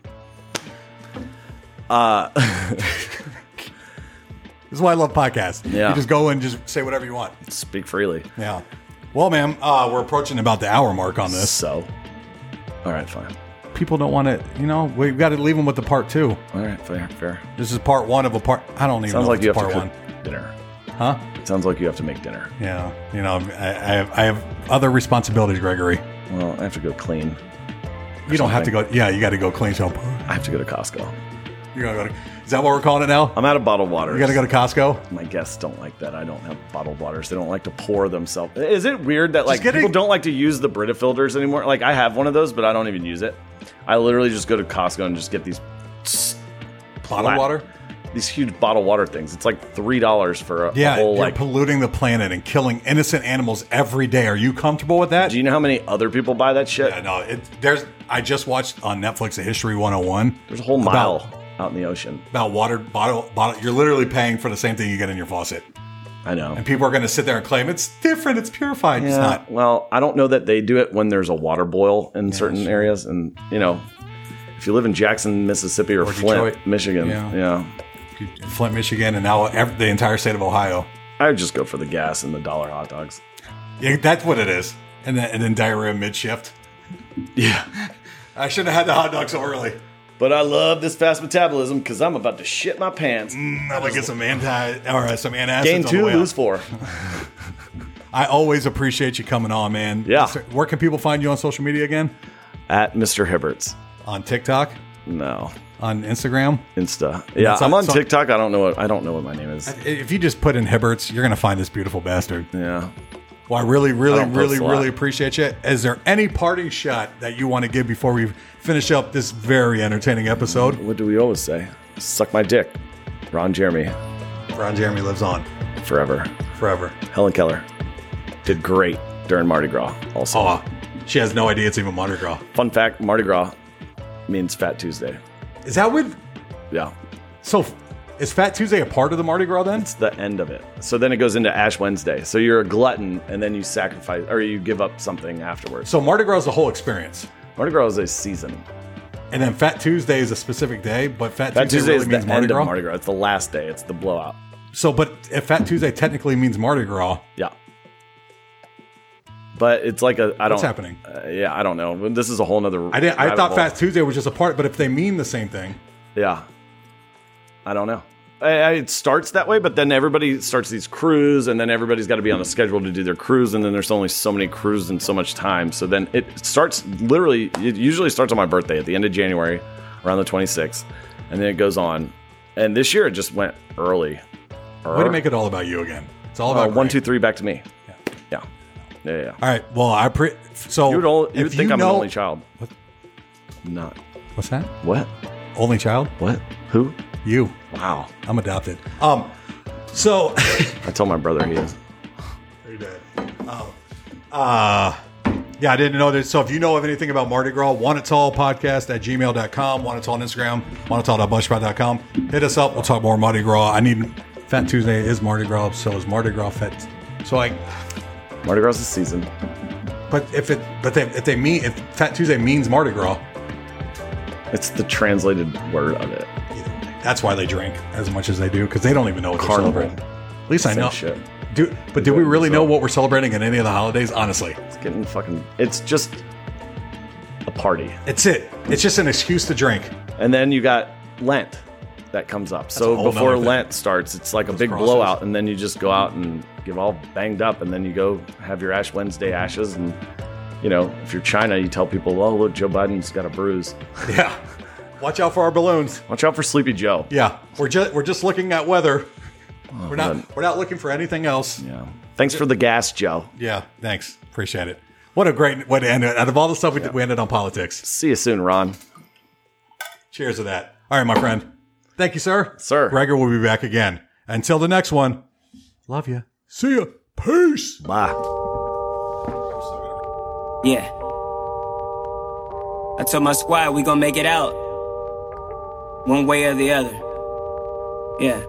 This is why I love podcasts. Yeah. You just go and just say whatever you want. Speak freely. Yeah. Well, ma'am, we're approaching about the hour mark on this. So, all right, fine. People don't want to, we've got to leave them with the part two. All right, fair. This is part one of a part. I don't even Sounds know like if you it's have to part cook one. dinner. Huh? Sounds like you have to make dinner. Yeah. I have other responsibilities, Gregory. Well, I have to go clean. You don't have to something. go. Yeah, you got to go clean. So I have to go to Costco. you're gonna go. Is that what we're calling it now? I'm out of bottled water. You got to go to Costco. My guests don't like that. I don't have bottled waters. They don't like to pour themselves. Is it weird that like get people it- don't like to use the Brita filters anymore? Like I have one of those, but I don't even use it. I literally just go to Costco and just get these Bottled water. These huge bottled water things. It's like $3 for a Yeah, whole you're like. polluting the planet and killing innocent animals every day. Are you comfortable with that? Do you know how many other people buy that shit? Yeah, no. I just watched on Netflix a History 101. There's a whole mile out in the ocean. about water bottle. You're literally paying for the same thing you get in your faucet, I know. and people are going to sit there and claim it's different, it's purified. It's Yeah, not. well, I don't know that they do it when there's a water boil in certain areas, and if you live in Jackson, Mississippi, or Flint, Detroit. Michigan, Yeah. Flint, Michigan, and now the entire state of Ohio. I would just go for the gas and the $1 hot dogs. Yeah, that's what it is. And then diarrhea mid shift. Yeah, I shouldn't have had the hot dog so early. but I love this fast metabolism because I'm about to shit my pants. I'm gonna get some some antacids. Gain on the 2, way lose out. 4. I always appreciate you coming on, man. Yeah. Where can people find you on social media again? At Mr. Hibberts. On TikTok, No, on Instagram. Insta. Yeah, It's I'm on on- TikTok. I don't know what my name is. If you just put in Hibberts, you're gonna find this beautiful bastard. Yeah. Well, I really, really, I don't really, post a lot. really appreciate you. Is there any parting shot that you want to give before we finish up this very entertaining episode? What do we always say? Suck my dick. Ron Jeremy. Ron Jeremy lives on Forever. forever. Helen Keller did great during Mardi Gras also. Oh, she has no idea it's even Mardi Gras. Fun fact, Mardi Gras means Fat Tuesday. Is that what? Yeah. So, is Fat Tuesday a part of the Mardi Gras then? It's the end of it. So then it goes into Ash Wednesday. So you're a glutton and then you sacrifice or you give up something afterwards. So Mardi Gras is the whole experience. Mardi Gras is a season. And then Fat Tuesday is a specific day, but Fat Fat Tuesday Tuesday really is the means Mardi end Gras. of Mardi Gras. It's the last day. It's the blowout. So, but if Fat Tuesday technically means Mardi Gras, Yeah. But it's like what's happening? Yeah, I don't know. This is a whole nother. I rabbit thought hole. Fat Tuesday was just a part, but if they mean the same thing, Yeah. I don't know. It starts that way, but then everybody starts these crews, and then everybody's got to be on a schedule to do their cruise, and then there's only so many crews and so much time. So then it starts literally, it usually starts on my birthday at the end of January, around the 26th, and then it goes on. And this year it just went early. way to make it all about you again. It's all about 1, Greg. 2, 3, back to me. Yeah. Yeah. All right. Well, so You would if think I'm know- an only child. Not. What's that? What? Only child? What? Who? You. Wow. I'm adopted. So I told my brother he is. Very dead. Yeah, I didn't know this. So if you know of anything about Mardi Gras, wanitallpodcast@gmail.com, wanitall on Instagram, wanitall.buzzsprout.com. Hit us up. We'll talk more Mardi Gras. I need Fat Tuesday is Mardi Gras, so is Mardi Gras Fat. So Mardi Gras is season. but if Fat Tuesday means Mardi Gras, It's the translated word of it. That's why they drink as much as they do, because they don't even know what Carnival. they're celebrating. At least I Same know. shit. Do we really know what we're celebrating in any of the holidays? Honestly, It's just a party. it's it. It's just an excuse to drink. And then you got Lent that comes up. a So whole before nother thing. Lent starts, it's like a big crosses. blowout, and then you just go out and get all banged up, and then you go have your Ash Wednesday ashes, and if you're China, you tell people, "Oh, look, Joe Biden's got a bruise. Yeah. Watch out for our balloons. Watch out for Sleepy Joe." Yeah. We're just looking at weather. We're not looking for anything else. Yeah. Thanks for the gas, Joe. Yeah. Thanks. Appreciate it. What a great way to end it. Out of all the stuff we ended on politics. See you soon, Ron. Cheers to that. All right, my friend. Thank you, sir. Sir. Gregor will be back again. Until the next one. Love you. See ya. Peace. Bye. Yeah. I told my squad we gon' make it out. One way or the other. Yeah.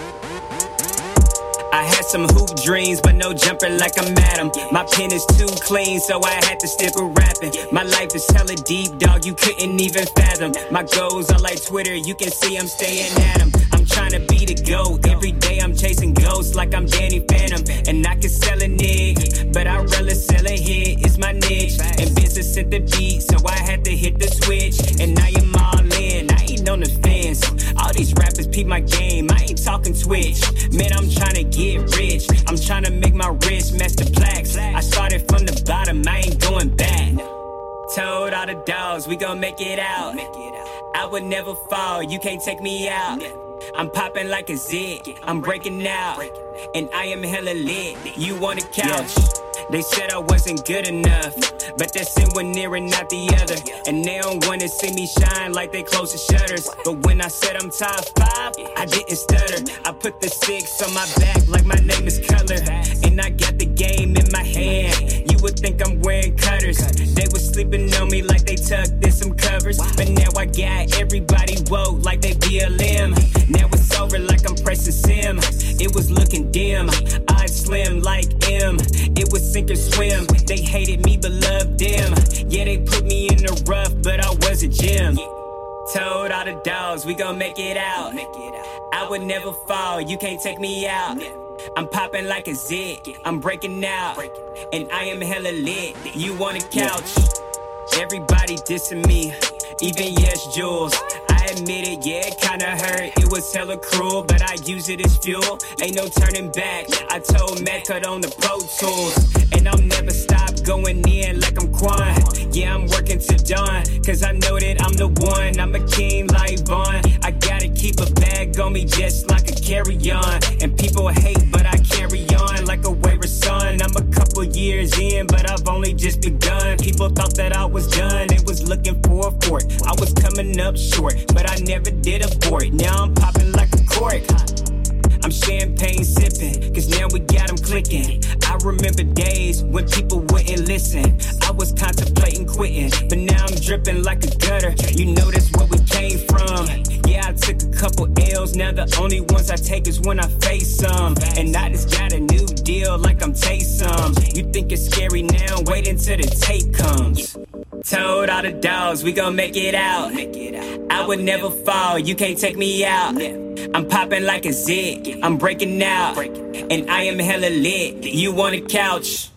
I had some hoop dreams, but no jumper like I'm Adam. My pen is too clean, so I had to stick with rapping. My life is hella deep, dog, you couldn't even fathom. My goals are like Twitter, you can see I'm staying at 'em. I'm trying to be the GOAT. Every day I'm chasing ghosts like I'm Danny Phantom. And I can sell a nigga, but I'd rather sell a hit, it's my niche. And business at the beat, so I had to hit the switch. And I am all in, I ain't on the fence. All these rappers peep my game, I ain't talking Twitch. Man, I'm trying to get rich, I'm trying to make my wrist match the plaques. I started from the bottom, I ain't going back. Told all the dogs, we gon' make it out. I would never fall, you can't take me out. I'm popping like a zit, I'm breaking out. And I am hella lit, you on the couch. They said I wasn't good enough, but that's in one ear and not the other. And they don't wanna see me shine like they close the shutters. But when I said I'm top 5, I didn't stutter. I put the 6 on my back like my name is Color. And I got the game in my hand, you would think I'm wearing cutters. They was sleeping on me like they tucked in some covers. But now I got everybody woke like they BLM. Now it's over like I'm pressing sim. It was looking dim, eyes slim like M. It was sink or swim. They hated me but loved them. Yeah, they put me in the rough, but I was a gem. Told all the dogs, we gon' make it out. I would never fall, you can't take me out. I'm popping like a zit, I'm breaking out. And I am hella lit, you on the couch. Everybody dissing me, even Yes Jules. I admit it, yeah, it kinda hurt. It was hella cruel, but I use it as fuel. Ain't no turning back. I told Matt cut on the Pro Tools. And I'll never stop going in like I'm Quan. Yeah, I'm working till dawn, cause I know that I'm the one. I'm a king like Vaughn. I gotta keep a bag on me just like a carry-on. And people hate, but I carry on like a wayward son. I'm a couple years in, but I've only just begun. People thought that I was done, they was looking for a fort. I was coming up short, but I never did abort. Now I'm popping like a cork. I'm champagne sipping, cause now we got them clicking. I remember days when people wouldn't listen. I was contemplating quitting, but now I'm dripping like a gutter. You know that's where we came from. Yeah, I took a couple L's, now the only ones I take is when I face some. And I just got a new deal like I'm Taysom. You think it's scary now, wait until the tape comes. Told all the dogs, we gon' make it out. I would never fall, you can't take me out. I'm popping like a zit, I'm breaking out. And I am hella lit, you on the couch.